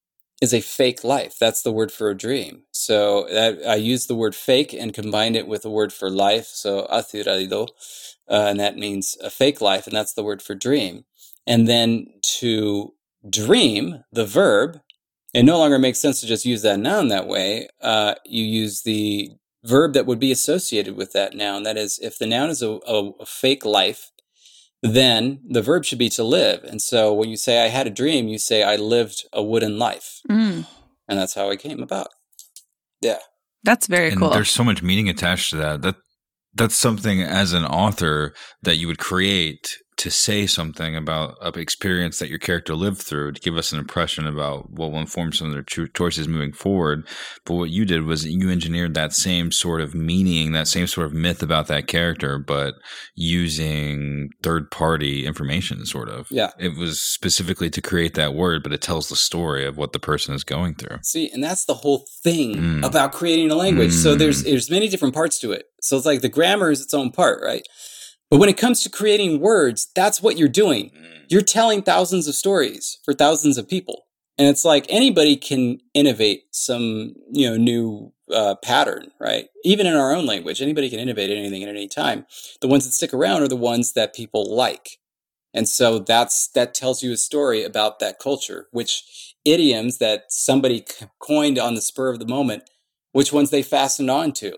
is a fake life. That's the word for a dream. So I use the word fake and combine it with the word for life. So athiraido, and that means a fake life, and that's the word for dream. And then to dream, the verb, it no longer makes sense to just use that noun that way. You use the verb that would be associated with that noun. That is, if the noun is a fake life, then the verb should be to live. And so when you say I had a dream, you say I lived a wooden life. And that's how it came about. Yeah. That's very cool. There's so much meaning attached to that. That's something as an author that you would create to say something about an experience that your character lived through, to give us an impression about what will inform some of their choices moving forward. But what you did was you engineered that same sort of meaning, that same sort of myth about that character, but using third-party information, sort of. Yeah. It was specifically to create that word, but it tells the story of what the person is going through. See, and that's the whole thing about creating a language. So there's many different parts to it. So it's like the grammar is its own part, right? But when it comes to creating words, that's what you're doing. You're telling thousands of stories for thousands of people. And it's like anybody can innovate some, new pattern, right? Even in our own language, anybody can innovate anything at any time. The ones that stick around are the ones that people like. And so that tells you a story about that culture, which idioms that somebody coined on the spur of the moment, which ones they fastened on to,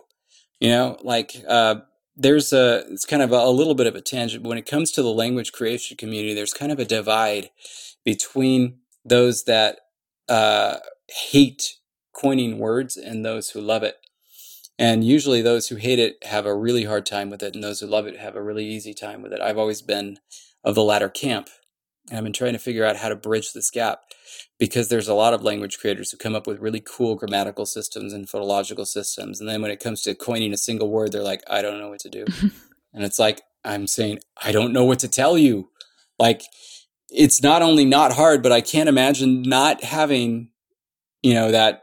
it's kind of a little bit of a tangent, but when it comes to the language creation community, there's kind of a divide between those that hate coining words and those who love it. And usually those who hate it have a really hard time with it, and those who love it have a really easy time with it. I've always been of the latter camp, and I've been trying to figure out how to bridge this gap, because there's a lot of language creators who come up with really cool grammatical systems and phonological systems. And then when it comes to coining a single word, they're like, I don't know what to do. And it's like, I'm saying, I don't know what to tell you. Like, it's not only not hard, but I can't imagine not having, that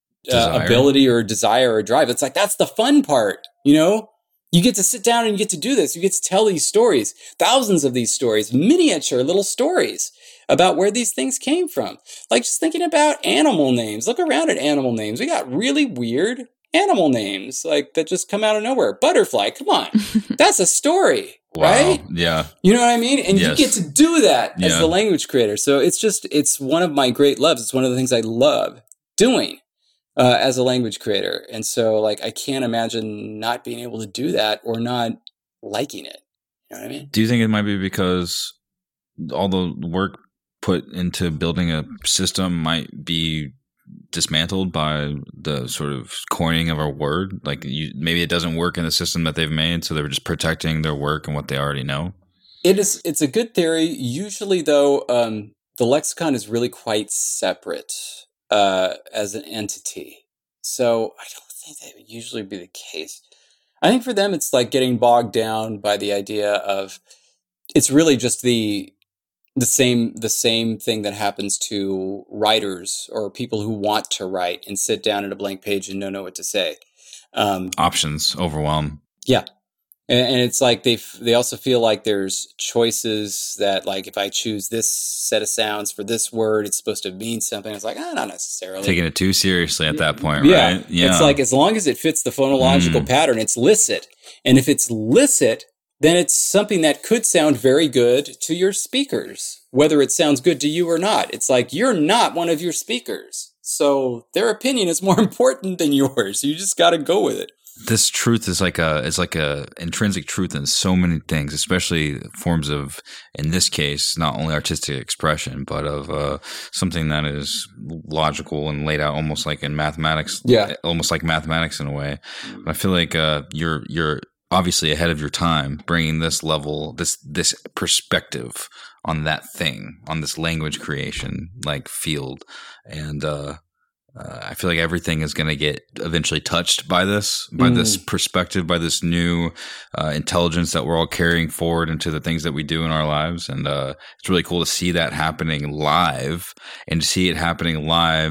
ability or desire or drive. It's like, that's the fun part, You get to sit down and you get to do this. You get to tell these stories, thousands of these stories, miniature little stories about where these things came from. Like just thinking about animal names. Look around at animal names. We got really weird animal names like that just come out of nowhere. Butterfly, come on. That's a story, right? Yeah. You know what I mean? And you get to do that as the language creator. So it's one of my great loves. It's one of the things I love doing. As a language creator. And so I can't imagine not being able to do that or not liking it. You know what I mean? Do you think it might be because all the work put into building a system might be dismantled by the sort of coining of a word? Like maybe it doesn't work in the system that they've made, so they're just protecting their work and what they already know? It's a good theory. Usually though, the lexicon is really quite separate. As an entity. So I don't think that would usually be the case. I think for them, it's like getting bogged down by the idea of it's really just the same thing that happens to writers or people who want to write and sit down at a blank page and don't know what to say. Options, overwhelm. Yeah. And it's like they also feel like there's choices that like if I choose this set of sounds for this word, it's supposed to mean something. It's like, not necessarily. Taking it too seriously at that point, right? Yeah. It's like as long as it fits the phonological pattern, it's licit. And if it's licit, then it's something that could sound very good to your speakers, whether it sounds good to you or not. It's like you're not one of your speakers. So their opinion is more important than yours. You just got to go with it. This truth is like a intrinsic truth in so many things, especially forms of, in this case, not only artistic expression, but of something that is logical and laid out almost like in mathematics. Yeah, almost like mathematics in a way. But I feel like you're obviously ahead of your time, bringing this level, this perspective on that thing, on this language creation like field, and I feel like everything is going to get eventually touched by this perspective, by this new intelligence that we're all carrying forward into the things that we do in our lives. And it's really cool to see that happening live and to see it happening live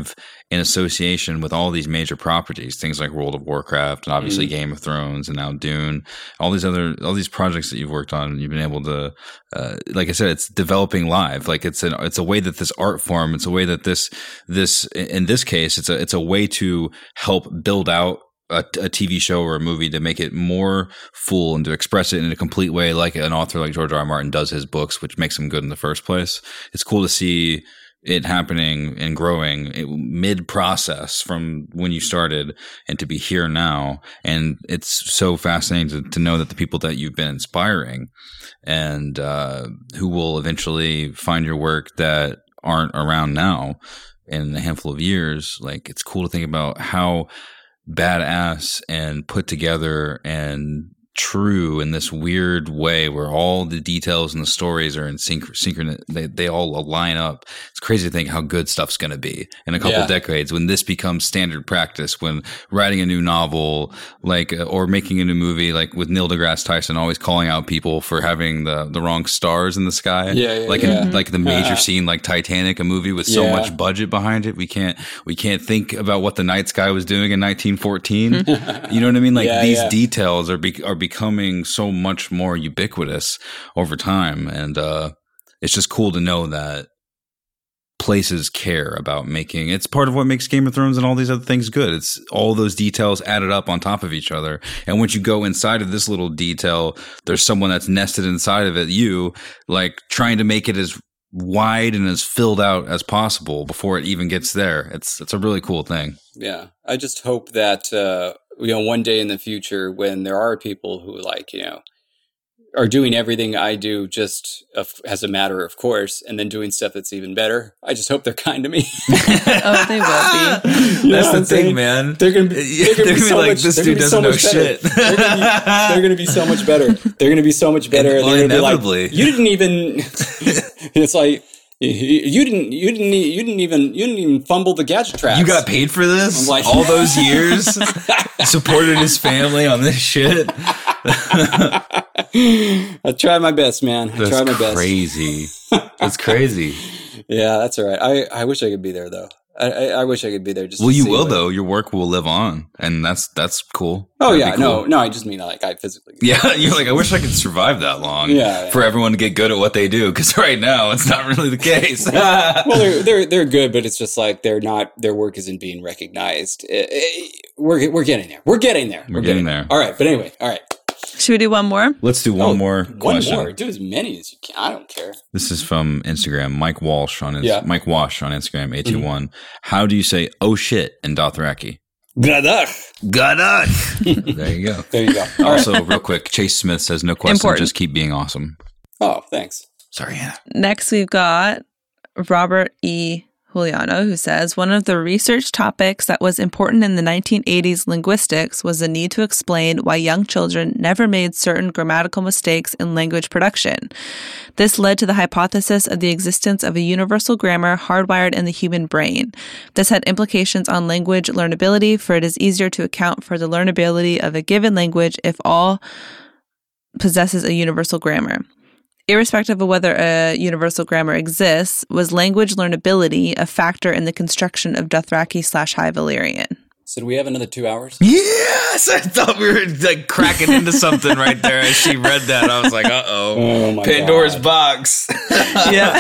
in association with all these major properties, things like World of Warcraft and obviously Game of Thrones and now Dune, all these projects that you've worked on, you've been able to, like I said, it's developing live. Like it's a way that this art form, it's a way that this in this case, it's a way to help build out a TV show or a movie to make it more full and to express it in a complete way, like an author like George R.R. Martin does his books, which makes them good in the first place. It's cool to see it happening and growing mid-process from when you started and to be here now. And it's so fascinating to know that the people that you've been inspiring and who will eventually find your work that aren't around now in a handful of years, like it's cool to think about how badass and put together and true in this weird way where all the details and the stories are in synchronous. They all line up. It's crazy to think how good stuff's going to be in a couple of decades when this becomes standard practice, when writing a new novel, like, or making a new movie, like with Neil deGrasse Tyson always calling out people for having the wrong stars in the sky. In like the major scene, like Titanic, a movie with so much budget behind it. We can't think about what the night sky was doing in 1914. You know what I mean? Like these details are becoming so much more ubiquitous over time, and it's just cool to know that places care about making. It's part of what makes Game of Thrones and all these other things good. It's all those details added up on top of each other, and once you go inside of this little detail, there's someone that's nested inside of it, you like trying to make it as wide and as filled out as possible before it even gets there. It's a really cool thing. Yeah, I just hope that one day in the future when there are people who are doing everything I do just as a matter of course, and then doing stuff that's even better. I just hope they're kind to me. Oh, they will be. That's the thing, man. They're gonna be so like, much, this dude doesn't know shit. They're gonna be so much better. They're gonna be so much better. Well, they're gonna inevitably. be like, you didn't even. It's like. You didn't even fumble the gadget traps. You got paid for this? I'm like, all those years? Supported his family on this shit? I try my best, man. I try my best. Crazy. That's crazy. Yeah, that's all right. I wish I could be there though. I wish I could be there. Just well, to you see will what... though. Your work will live on, and that's cool. Oh That'd yeah, be cool. no. I just mean like I physically. Yeah, you're like, I wish I could survive that long. Yeah. For everyone to get good at what they do, because right now it's not really the case. Well, they're good, but it's just like they're not. Their work isn't being recognized. We're getting there. We're getting there. We're getting there. All right, but anyway, all right. Should we do one more? Let's do one more question. One more. Do as many as you can. I don't care. This is from Instagram. Mike Walsh on Mike Wash on Instagram. 821. How do you say "oh shit" in Dothraki? Gadach. There you go. There you go. Also, real quick, Chase Smith says, "No question, Important. just keep being awesome." Oh, thanks. Sorry, Hannah. Next, we've got Robert E. Juliano, who says, one of the research topics that was important in the 1980s linguistics was the need to explain why young children never made certain grammatical mistakes in language production. This led to the hypothesis of the existence of a universal grammar hardwired in the human brain. This had implications on language learnability, for it is easier to account for the learnability of a given language if all possesses a universal grammar. Irrespective of whether a universal grammar exists, was language learnability a factor in the construction of Dothraki/High Valyrian? So do we have another 2 hours? Yes! I thought we were like cracking into something right there as she read that. I was like, Oh my Pandora's God. box. Yeah.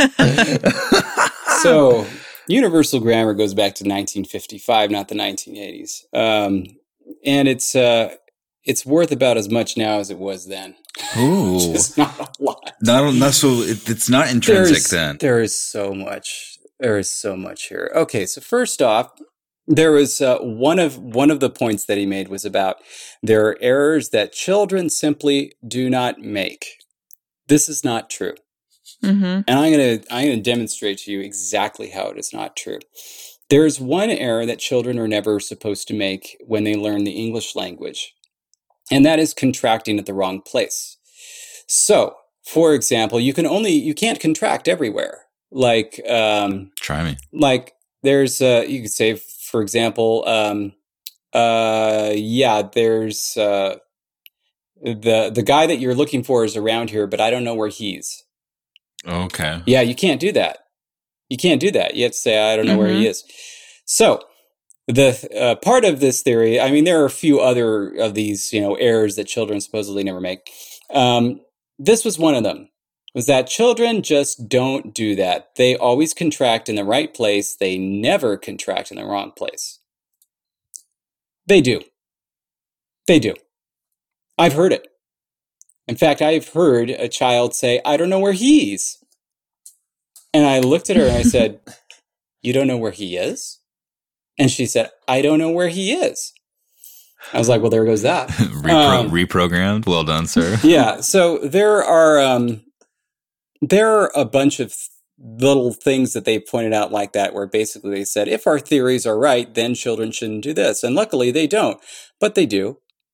So universal grammar goes back to 1955, not the 1980s. And it's worth about as much now as it was then. Ooh, It's not a lot. not so. It's not intrinsic then. There is so much. There is so much here. Okay, so first off, there was one of the points that he made was about there are errors that children simply do not make. This is not true. Mm-hmm. And I'm gonna demonstrate to you exactly how it is not true. There is one error that children are never supposed to make when they learn the English language, and that is contracting at the wrong place. So, for example, you can't contract everywhere. Like, Try me. like there's you could say, for example, there's the guy that you're looking for is around here, but I don't know where he's. Okay. Yeah, you can't do that. You can't do that. You have to say, I don't know where he is. So the part of this theory, I mean, there are a few other of these, errors that children supposedly never make. This was one of them, was that children just don't do that. They always contract in the right place. They never contract in the wrong place. They do. They do. I've heard it. In fact, I've heard a child say, I don't know where he's. And I looked at her and I said, you don't know where he is? And she said, I don't know where he is. I was like, well, there goes that. Reprogrammed. Well done, sir. Yeah. So there are a bunch of little things that they pointed out like that, where basically they said, if our theories are right, then children shouldn't do this. And luckily they don't, but they do.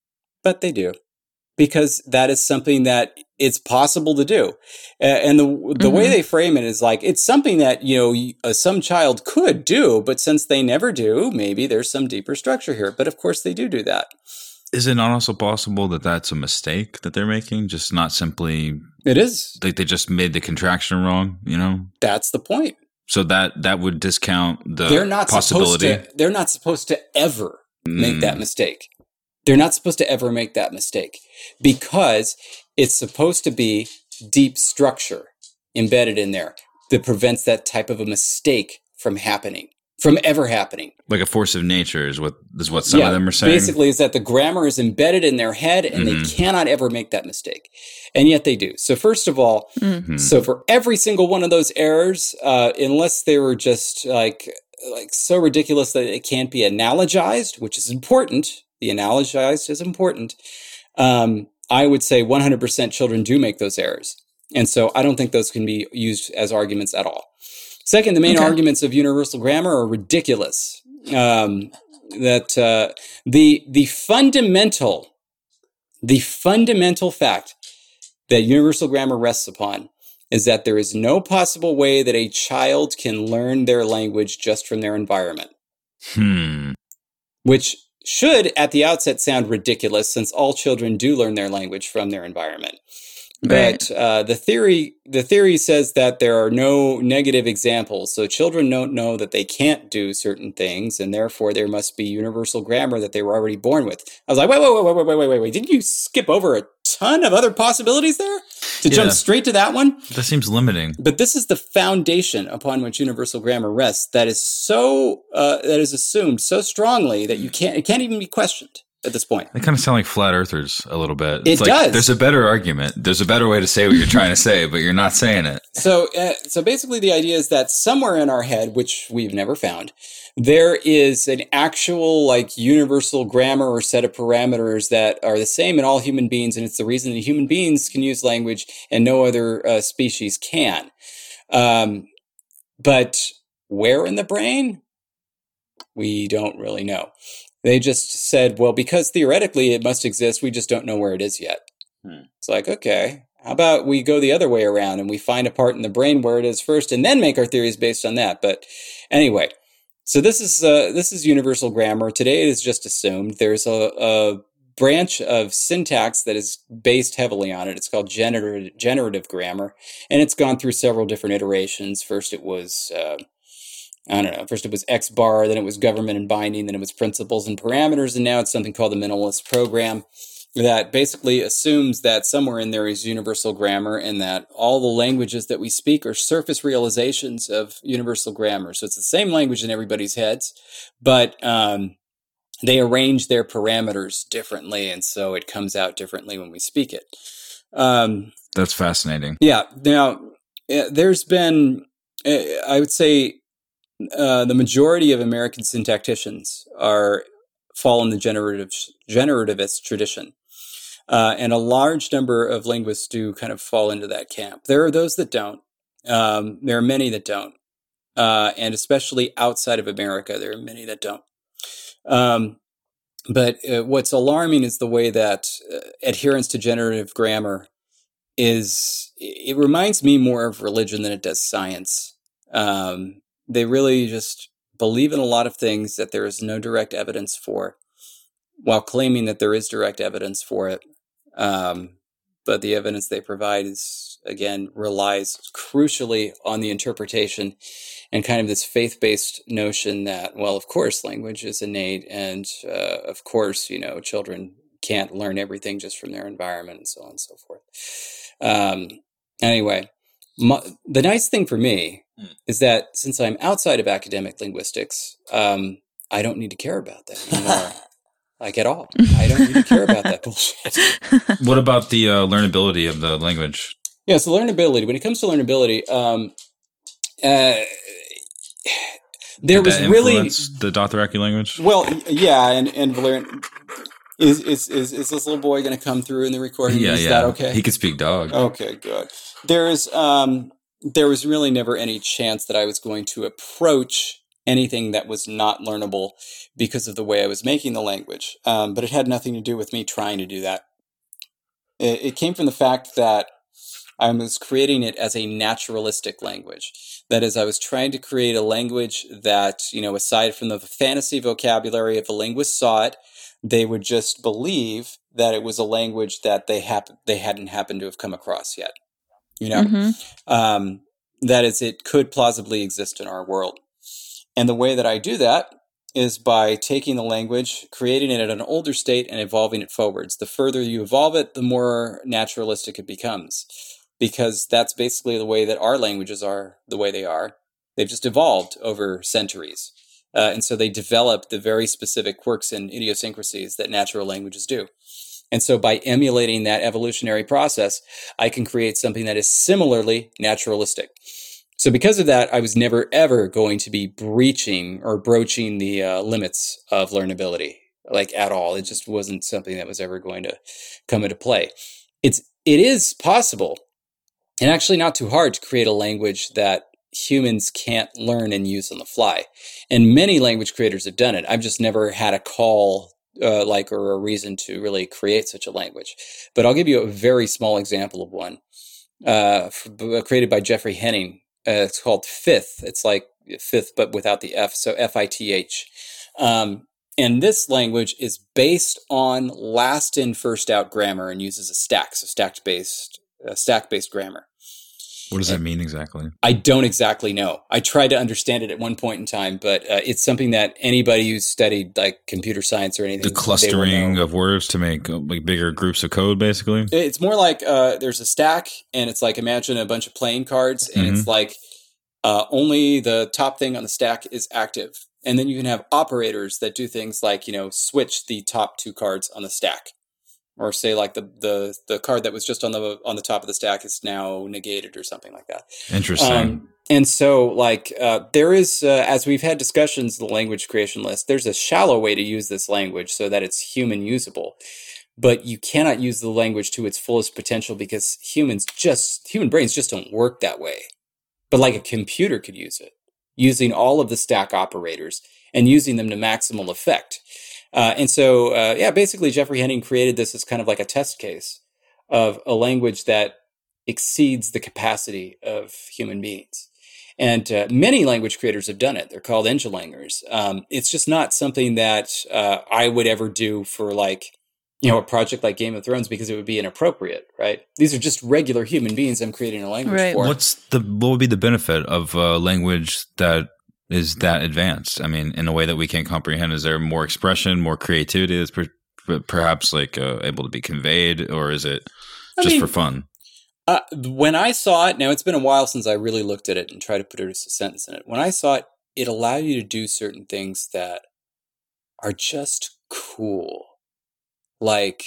Because that is something that it's possible to do. And the way they frame it is like, it's something that, some child could do, but since they never do, maybe there's some deeper structure here. But of course they do that. Is it not also possible that that's a mistake that they're making? Just not simply... It is. Like they just made the contraction wrong, That's the point. So that would discount the possibility. They're not supposed to ever make that mistake. They're not supposed to ever make that mistake because it's supposed to be deep structure embedded in there that prevents that type of a mistake from ever happening. Like a force of nature is what some of them are saying. Basically, is that the grammar is embedded in their head and they cannot ever make that mistake. And yet they do. So first of all, so for every single one of those errors, unless they were just like so ridiculous that it can't be analogized, which is important. The analogized is important. I would say 100% children do make those errors. And so I don't think those can be used as arguments at all. Second, the main arguments of universal grammar are ridiculous. The fundamental fact that universal grammar rests upon is that there is no possible way that a child can learn their language just from their environment. Which should, at the outset, sound ridiculous, since all children do learn their language from their environment. But the theory says that there are no negative examples, so children don't know that they can't do certain things, and therefore there must be universal grammar that they were already born with. I was like, wait! Didn't you skip over a ton of other possibilities there to jump straight to that one? That seems limiting. But this is the foundation upon which universal grammar rests. That is assumed so strongly that it can't even be questioned at this point. They kind of sound like flat earthers a little bit. It does. There's a better argument. There's a better way to say what you're trying to say, but you're not saying it. So basically the idea is that somewhere in our head, which we've never found, there is an actual universal grammar or set of parameters that are the same in all human beings. And it's the reason that human beings can use language and no other species can. But where in the brain? We don't really know. They just said, well, because theoretically it must exist, we just don't know where it is yet. It's like, okay, how about we go the other way around and we find a part in the brain where it is first and then make our theories based on that. But anyway, so this is universal grammar. Today it is just assumed. There's a branch of syntax that is based heavily on it. It's called generative grammar, and it's gone through several different iterations. First it was... First it was X-bar, then it was government and binding, then it was principles and parameters, and now it's something called the minimalist program that basically assumes that somewhere in there is universal grammar and that all the languages that we speak are surface realizations of universal grammar. So it's the same language in everybody's heads, but they arrange their parameters differently, and so it comes out differently when we speak it. That's fascinating. Yeah. Now, there's been, I would say, the majority of American syntacticians fall in the generativist tradition. And a large number of linguists do kind of fall into that camp. There are those that don't. There are many that don't. And especially outside of America, there are many that don't. But what's alarming is the way that adherence to generative grammar it reminds me more of religion than it does science. They really just believe in a lot of things that there is no direct evidence for, while claiming that there is direct evidence for it. But the evidence they provide is again, relies crucially on the interpretation and kind of this faith-based notion that, well, of course, language is innate, and of course, children can't learn everything just from their environment, and so on and so forth. Anyway, the nice thing for me is that since I'm outside of academic linguistics, I don't need to care about that anymore. Like at all. I don't need to care about that bullshit. What about the learnability of the language? Yeah, so learnability. When it comes to learnability, there was really the Dothraki language. Well, yeah, and Valyrian is this little boy going to come through in the recording? Yeah, is that okay? He could speak dog. Okay, good. There was really never any chance that I was going to approach anything that was not learnable because of the way I was making the language. But it had nothing to do with me trying to do that. It came from the fact that I was creating it as a naturalistic language. That is, I was trying to create a language that, aside from the fantasy vocabulary, if a linguist saw it, they would just believe that it was a language that they hadn't happened to have come across yet. That is, it could plausibly exist in our world. And the way that I do that is by taking the language, creating it at an older state, and evolving it forwards. The further you evolve it, the more naturalistic it becomes. Because that's basically the way that our languages are the way they are. They've just evolved over centuries. And so they develop the very specific quirks and idiosyncrasies that natural languages do. And so by emulating that evolutionary process, I can create something that is similarly naturalistic. So because of that, I was never, ever going to be breaching or broaching the limits of learnability, like at all. It just wasn't something that was ever going to come into play. It is possible, and actually not too hard, to create a language that humans can't learn and use on the fly. And many language creators have done it. I've just never had a call or a reason to really create such a language. But I'll give you a very small example of one created by Geoffrey Henning. It's called Fifth. It's like fifth, but without the F, so F-I-T-H. And this language is based on last in, first out grammar and uses a stack, so stack-based grammar. What does that mean exactly? I don't exactly know. I tried to understand it at one point in time, but it's something that anybody who's studied like computer science or anything, the clustering of words to make like bigger groups of code, basically. It's more like there's a stack, and it's like, imagine a bunch of playing cards, and it's like only the top thing on the stack is active, and then you can have operators that do things like switch the top two cards on the stack. Or say like the card that was just on the top of the stack is now negated or something like that. Interesting. And so like there is, as we've had discussions in the language creation list, there's a shallow way to use this language so that it's human usable. But you cannot use the language to its fullest potential because human brains just don't work that way. But like a computer could use it, using all of the stack operators and using them to maximal effect. And so, basically Geoffrey Henning created this as kind of like a test case of a language that exceeds the capacity of human beings. And many language creators have done it. They're called Ngelangers. It's just not something that I would ever do for like, a project like Game of Thrones because it would be inappropriate, right? These are just regular human beings I'm creating a language for. What would be the benefit of a language that is that advanced? I mean, in a way that we can't comprehend. Is there more expression, more creativity that's perhaps like able to be conveyed, or is it just for fun? When I saw it, now it's been a while since I really looked at it and tried to put a sentence in it. When I saw it, it allowed you to do certain things that are just cool. Like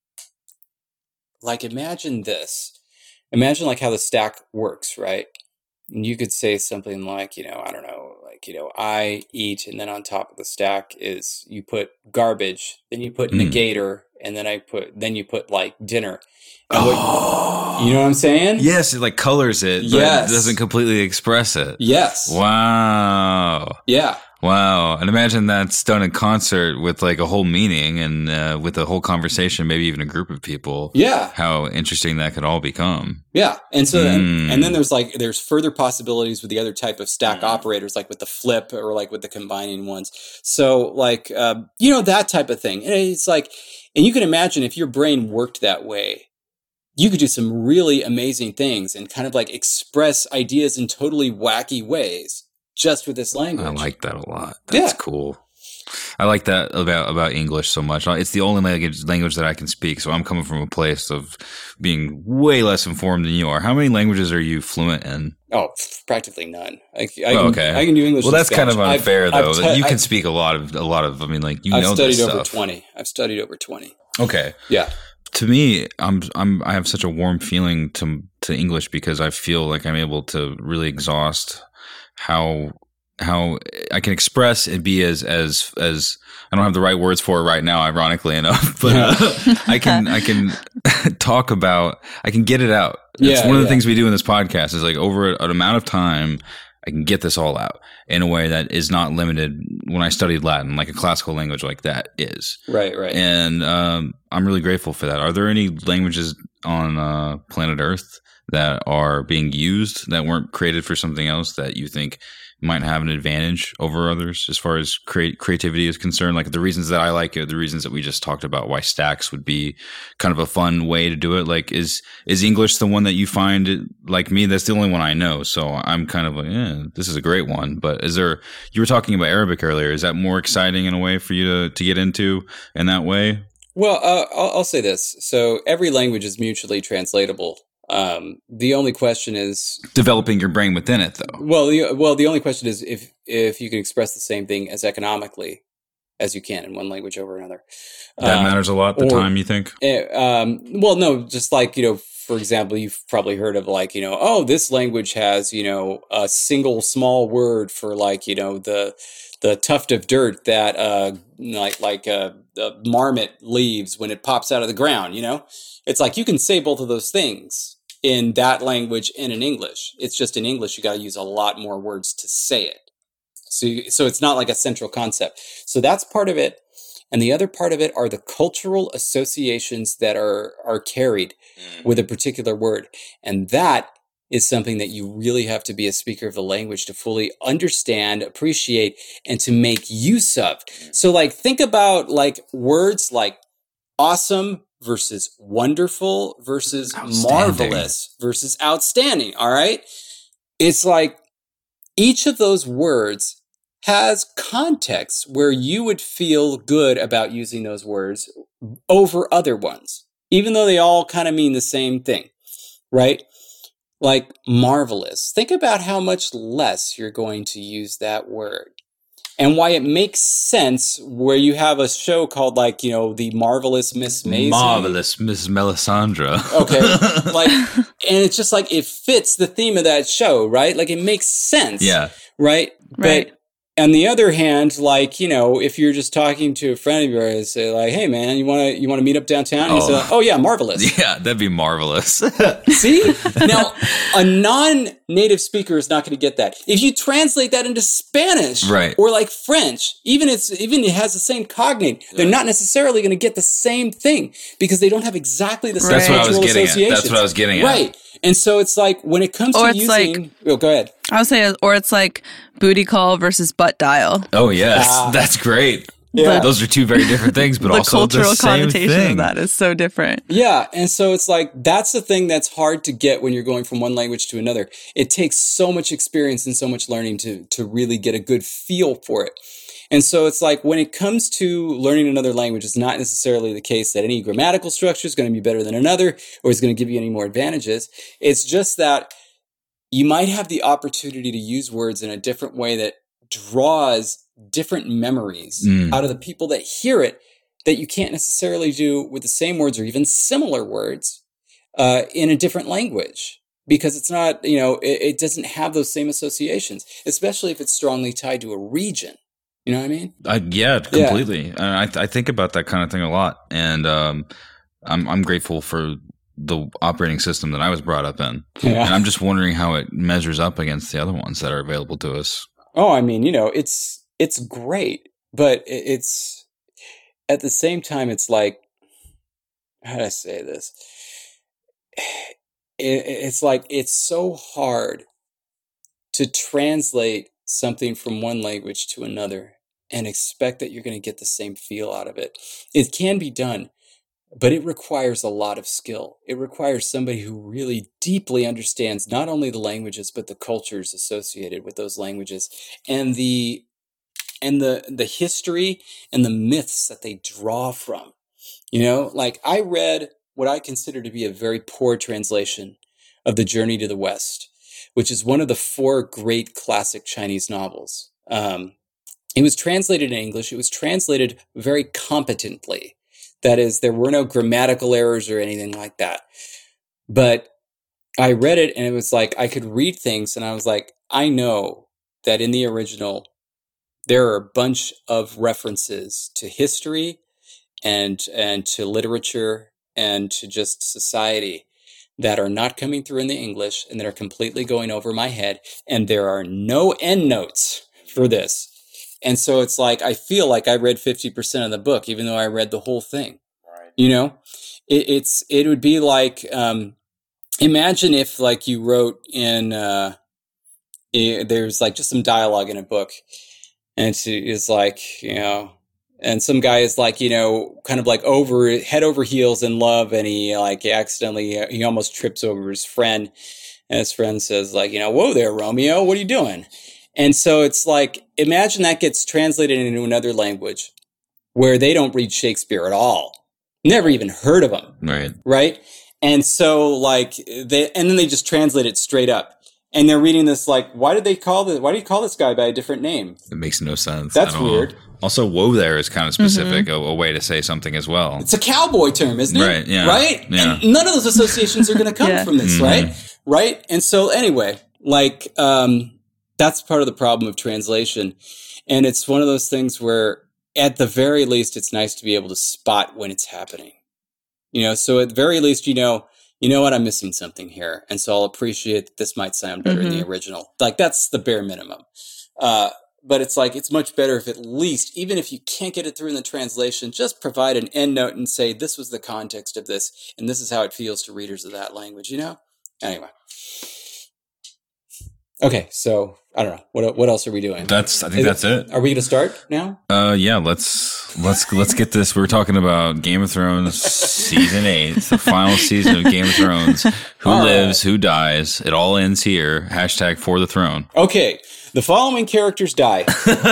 imagine this. Imagine like how the stack works, right? And you could say something like, I don't know, like, I eat, and then on top of the stack is you put garbage, then you put negator, and then you put like dinner. And you know what I'm saying? Yes, it like colors it, but it doesn't completely express it. Yes. Wow. Yeah. Wow. And imagine that's done in concert with like a whole meaning and with a whole conversation, maybe even a group of people. Yeah. How interesting that could all become. Yeah. And so and then there's further possibilities with the other type of stack operators, like with the flip or like with the combining ones. So like, that type of thing. And it's like, and you can imagine if your brain worked that way, you could do some really amazing things and kind of like express ideas in totally wacky ways just with this language. I like that a lot. That's cool. I like that about English so much. It's the only language that I can speak. So I'm coming from a place of being way less informed than you are. How many languages are you fluent in? Oh, practically none. I can do English. Well, that's kind of unfair, though. You can speak a lot of. I mean, like I've know studied this over stuff. 20. I've studied over 20. Okay. Yeah. To me, I have such a warm feeling to English because I feel like I'm able to really exhaust how I can express and be as I don't have the right words for it right now, ironically enough, but I can talk about, I can get it out. It's one of the things we do in this podcast is like over an amount of time, I can get this all out in a way that is not limited when I studied Latin, like a classical language like that is. Right. And I'm really grateful for that. Are there any languages on planet Earth that are being used that weren't created for something else that you think might have an advantage over others as far as creativity is concerned? Like the reasons that I like it, the reasons that we just talked about, why Stacks would be kind of a fun way to do it. Like is English the one that you find, like me? That's the only one I know. So I'm kind of like, this is a great one. But you were talking about Arabic earlier. Is that more exciting in a way for you to get into in that way? Well, I'll say this. So every language is mutually translatable. The only question is developing your brain within it, though. Well, the only question is if you can express the same thing as economically as you can in one language over another. That matters a lot. Time, you think? Well, no, just like, for example, you've probably heard of like, this language has, a single small word for like, the tuft of dirt that the marmot leaves when it pops out of the ground. It's like you can say both of those things in that language and in English. It's just in English you got to use a lot more words to say it. So it's not like a central concept. So that's part of it. And the other part of it are the cultural associations that are carried with a particular word. And that is something that you really have to be a speaker of the language to fully understand, appreciate, and to make use of. So like think about like words like awesome versus wonderful versus marvelous versus outstanding. All right. It's like each of those words has context where you would feel good about using those words over other ones, even though they all kind of mean the same thing, right? Like marvelous. Think about how much less you're going to use that word. And why it makes sense where you have a show called like, The Marvelous Miss Maisie. Marvelous Miss Melisandre. Okay. And it's just like, it fits the theme of that show, right? Like it makes sense. Yeah. Right? But on the other hand, like, if you're just talking to a friend of yours, say like, hey man, you want to meet up downtown? And you say, oh yeah, marvelous. Yeah, that'd be marvelous. See? Now, a non-native speaker is not going to get that. If you translate that into Spanish or like French, even it has the same cognate, they're not necessarily going to get the same thing because they don't have exactly the same cultural associations. That's what I was getting at. Right. And so it's like when it comes to using... go ahead. I would say, or it's like booty call versus butt dial. Oh, yes. That's great. Yeah. Those are two very different things, but also cultural the same connotation thing. of that is so different. Yeah. And so it's like, that's the thing that's hard to get when you're going from one language to another. It takes so much experience and so much learning to really get a good feel for it. And so it's like when it comes to learning another language, it's not necessarily the case that any grammatical structure is going to be better than another or is going to give you any more advantages. It's just that you might have the opportunity to use words in a different way that draws different memories out of the people that hear it that you can't necessarily do with the same words or even similar words in a different language. Because it's not, it doesn't have those same associations, especially if it's strongly tied to a region. You know what I mean? Yeah, completely. I think about that kind of thing a lot, and I'm grateful for the operating system that I was brought up in, and I'm just wondering how it measures up against the other ones that are available to us. Oh, I mean, it's great, but it's at the same time, it's like, how do I say this? It's like it's so hard to translate something from one language to another and expect that you're going to get the same feel out of it. It can be done, but it requires a lot of skill. It requires somebody who really deeply understands not only the languages, but the cultures associated with those languages and the history and the myths that they draw from. You know, like I read what I consider to be a very poor translation of The Journey to the West, which is one of the 4 great classic Chinese novels. It was translated in English. It was translated very competently. That is, there were no grammatical errors or anything like that. But I read it and it was like, I could read things and I was like, I know that in the original, there are a bunch of references to history and to literature and to just society that are not coming through in the English and that are completely going over my head. And there are no endnotes for this. And so it's like, I feel like I read 50% of the book, even though I read the whole thing. Right. You know, it would be like, imagine if like you wrote in, there's like just some dialogue in a book and it's like, you know, and some guy is like, you know, kind of like head over heels in love. And he like accidentally, he almost trips over his friend and his friend says like, you know, whoa there, Romeo, what are you doing? And so it's like, imagine that gets translated into another language where they don't read Shakespeare at all. Never even heard of him. Right. Right. And so like and then they just translate it straight up and they're reading this like, why do you call this guy by a different name? It makes no sense. That's weird. Also, whoa there is kind of specific, a way to say something as well. It's a cowboy term, isn't it? Right. Yeah. Right. Yeah. And none of those associations are going to come from this. Right. Right. And so anyway, like, that's part of the problem of translation. And it's one of those things where at the very least, it's nice to be able to spot when it's happening. You know, so at the very least, you know what, I'm missing something here. And so I'll appreciate that this might sound better in the original. Like that's the bare minimum. But it's like, it's much better if at least, even if you can't get it through in the translation, just provide an endnote and say, this was the context of this. And this is how it feels to readers of that language, you know? Anyway. Okay, so I don't know what else are we doing. I think that's it. Are we going to start now? Yeah. Let's get this. We're talking about Game of Thrones season 8, the final season of Game of Thrones. Who lives? Who dies? It all ends here. # for the throne. Okay, the following characters die.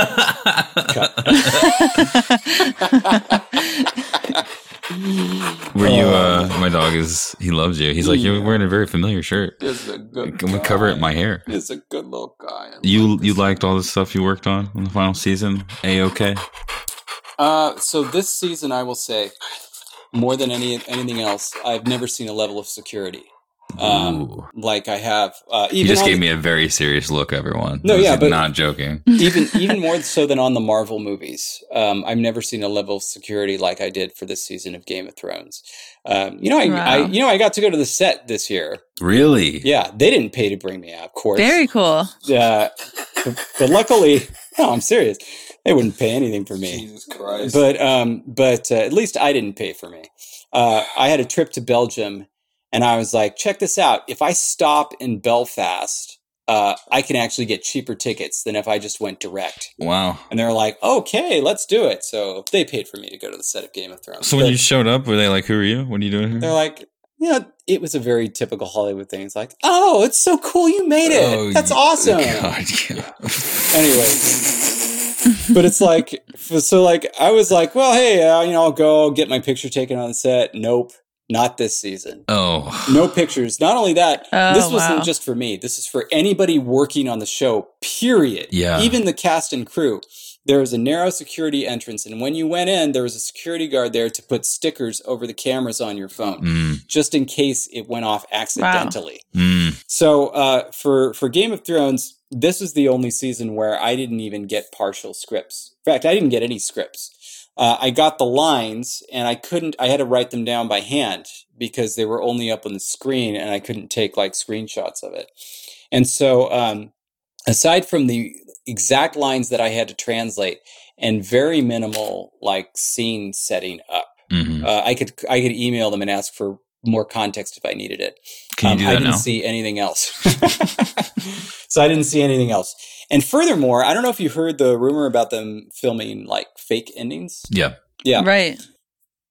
Were you? My dog he loves you. He's like, you're wearing a very familiar shirt. It's a good. Can we cover it in my hair? It's a good little guy. You liked all the stuff you worked on the final season? A-okay? So this season, I will say, more than anything else, I've never seen a level of security like I have. You just gave me a very serious look, everyone. No, yeah, but not joking. Even more so than on the Marvel movies. I've never seen a level of security like I did for this season of Game of Thrones. I got to go to the set this year. Really? Yeah, they didn't pay to bring me out, of course. Very cool. But luckily, no, I'm serious. They wouldn't pay anything for me. Jesus Christ. But at least I didn't pay for me. I had a trip to Belgium. And I was like, check this out. If I stop in Belfast, I can actually get cheaper tickets than if I just went direct. Wow. And they're like, okay, let's do it. So they paid for me to go to the set of Game of Thrones. So when you showed up, were they like, who are you? What are you doing here? They're like, it was a very typical Hollywood thing. It's like, oh, it's so cool you made it. Oh, that's awesome. God, yeah. Anyway. But it's like, so like, I was like, well, hey, I'll go get my picture taken on the set. Nope. Not this season. Oh. No pictures. Not only that, this wasn't wow. just for me. This is for anybody working on the show, period. Yeah. Even the cast and crew. There was a narrow security entrance, and when you went in, there was a security guard there to put stickers over the cameras on your phone, just in case it went off accidentally. Wow. So for Game of Thrones, this was the only season where I didn't even get partial scripts. In fact, I didn't get any scripts. I got the lines and I had to write them down by hand because they were only up on the screen and I couldn't take like screenshots of it. And so, aside from the exact lines that I had to translate and very minimal like scene setting up, I could email them and ask for more context if I needed it. Can you do that I didn't see anything else. So I didn't see anything else. And furthermore, I don't know if you heard the rumor about them filming like fake endings. Yeah. Yeah. Right.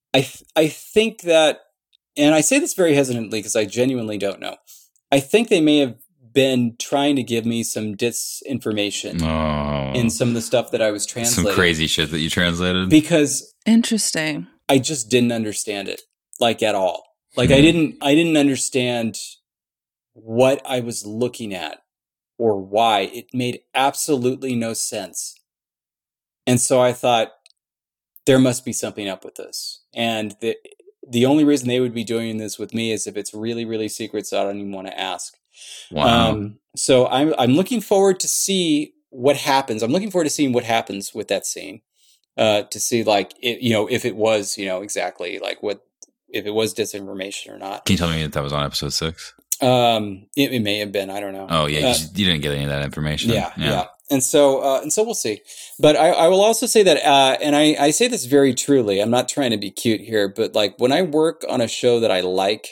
I think that, and I say this very hesitantly because I genuinely don't know. I think they may have been trying to give me some disinformation in some of the stuff that I was translating. Some crazy shit that you translated? Because Interesting. I just didn't understand it, like, at all. Like, I didn't understand what I was looking at or why. It made absolutely no sense. And so I thought, there must be something up with this. And the only reason they would be doing this with me is if it's really, really secret, so I don't even want to ask. Wow. So I'm looking forward to see what happens. I'm looking forward to seeing what happens with that scene. To see, like, if it was, exactly like if it was disinformation or not. Can you tell me if that was on episode 6? It may have been. I don't know. Oh yeah, you didn't get any of that information. Yeah. And so we'll see. But I will also say that, and I say this very truly. I'm not trying to be cute here, but like when I work on a show that I like,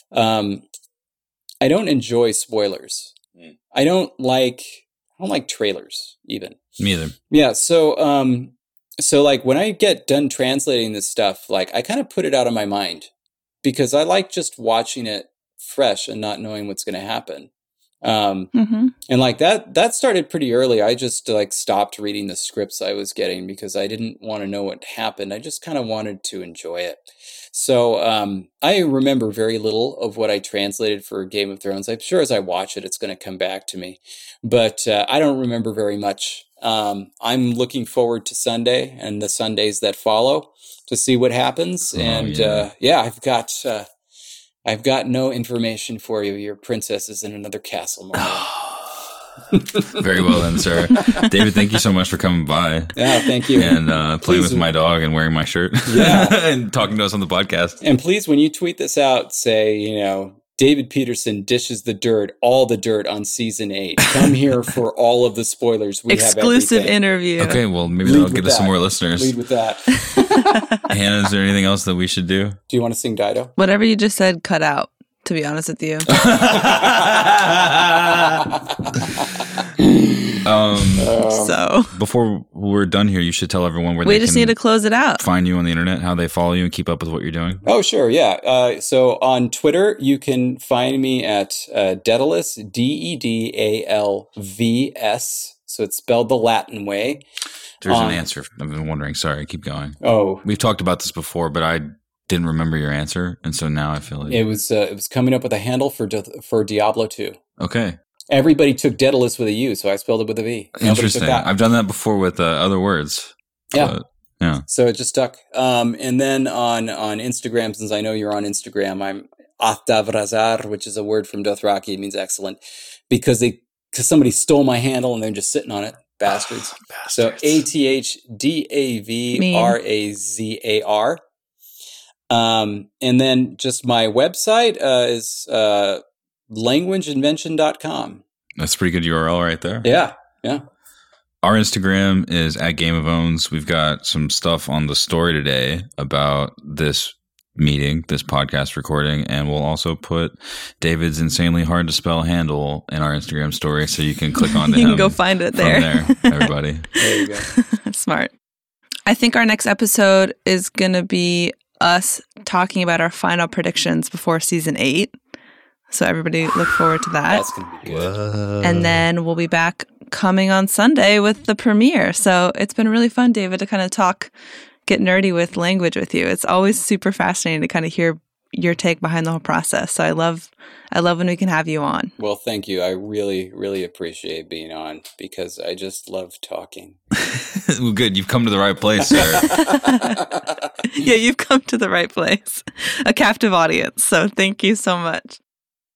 I don't enjoy spoilers. I don't like trailers even. Me either. Yeah. So like when I get done translating this stuff, like I kind of put it out of my mind because I like just watching it fresh and not knowing what's going to happen. And like that started pretty early. I just like stopped reading the scripts I was getting because I didn't want to know what happened. I just kind of wanted to enjoy it. So I remember very little of what I translated for Game of Thrones. I'm sure as I watch it, it's going to come back to me, but I don't remember very much. I'm looking forward to Sunday and the Sundays that follow to see what happens. I've got no information for you. Your princess is in another castle. Very well then, sir. David, thank you so much for coming by. Yeah, thank you. And playing with my dog and wearing my shirt. Yeah. And talking to us on the podcast. And please, when you tweet this out, say, David Peterson dishes the dirt, all the dirt on season 8. Come here for all of the spoilers. We exclusive have everything. Interview. Okay, well, maybe that'll get us some more listeners. Lead with that. Hannah, is there anything else that we should do? Do you want to sing Dido? Whatever you just said, cut out, to be honest with you. So before we're done here, you should tell everyone where we they just can need to close it out. find you on the internet, how they follow you and keep up with what you're doing. Oh, sure. Yeah. So on Twitter, you can find me at Daedalus, Dedalvs. So it's spelled the Latin way. There's an answer. I've been wondering. Sorry, keep going. Oh, We've talked about this before, but I didn't remember your answer, and so now I feel like it was coming up with a handle for Diablo 2. Okay. Everybody took Daedalus with a U, so I spelled it with a V. Nobody Interesting. took that. I've done that before with other words. Yeah. But, yeah. So it just stuck. And then on Instagram, since I know you're on Instagram, I'm Ahtavrazar, which is a word from Dothraki. It means excellent because somebody stole my handle and they're just sitting on it. Bastards. So Athdavrazar. And then just my website is languageinvention.com. That's a pretty good URL right there. Yeah. Our Instagram is at Game of Owns. We've got some stuff on the story today about this meeting, this podcast recording, and we'll also put David's insanely hard to spell handle in our Instagram story so you can click on You can go find it there. Everybody. There you go. Smart. I think our next episode is going to be us talking about our final predictions before season 8. So everybody look forward to that. That's going to be good. And then we'll be back coming on Sunday with the premiere. So it's been really fun, David, to kind of get nerdy with language with you. It's always super fascinating to kind of hear your take behind the whole process. So I love when we can have you on. Well, thank you. I really, really appreciate being on because I just love talking. Well, good. You've come to the right place, sir. Yeah, you've come to the right place. A captive audience. So thank you so much.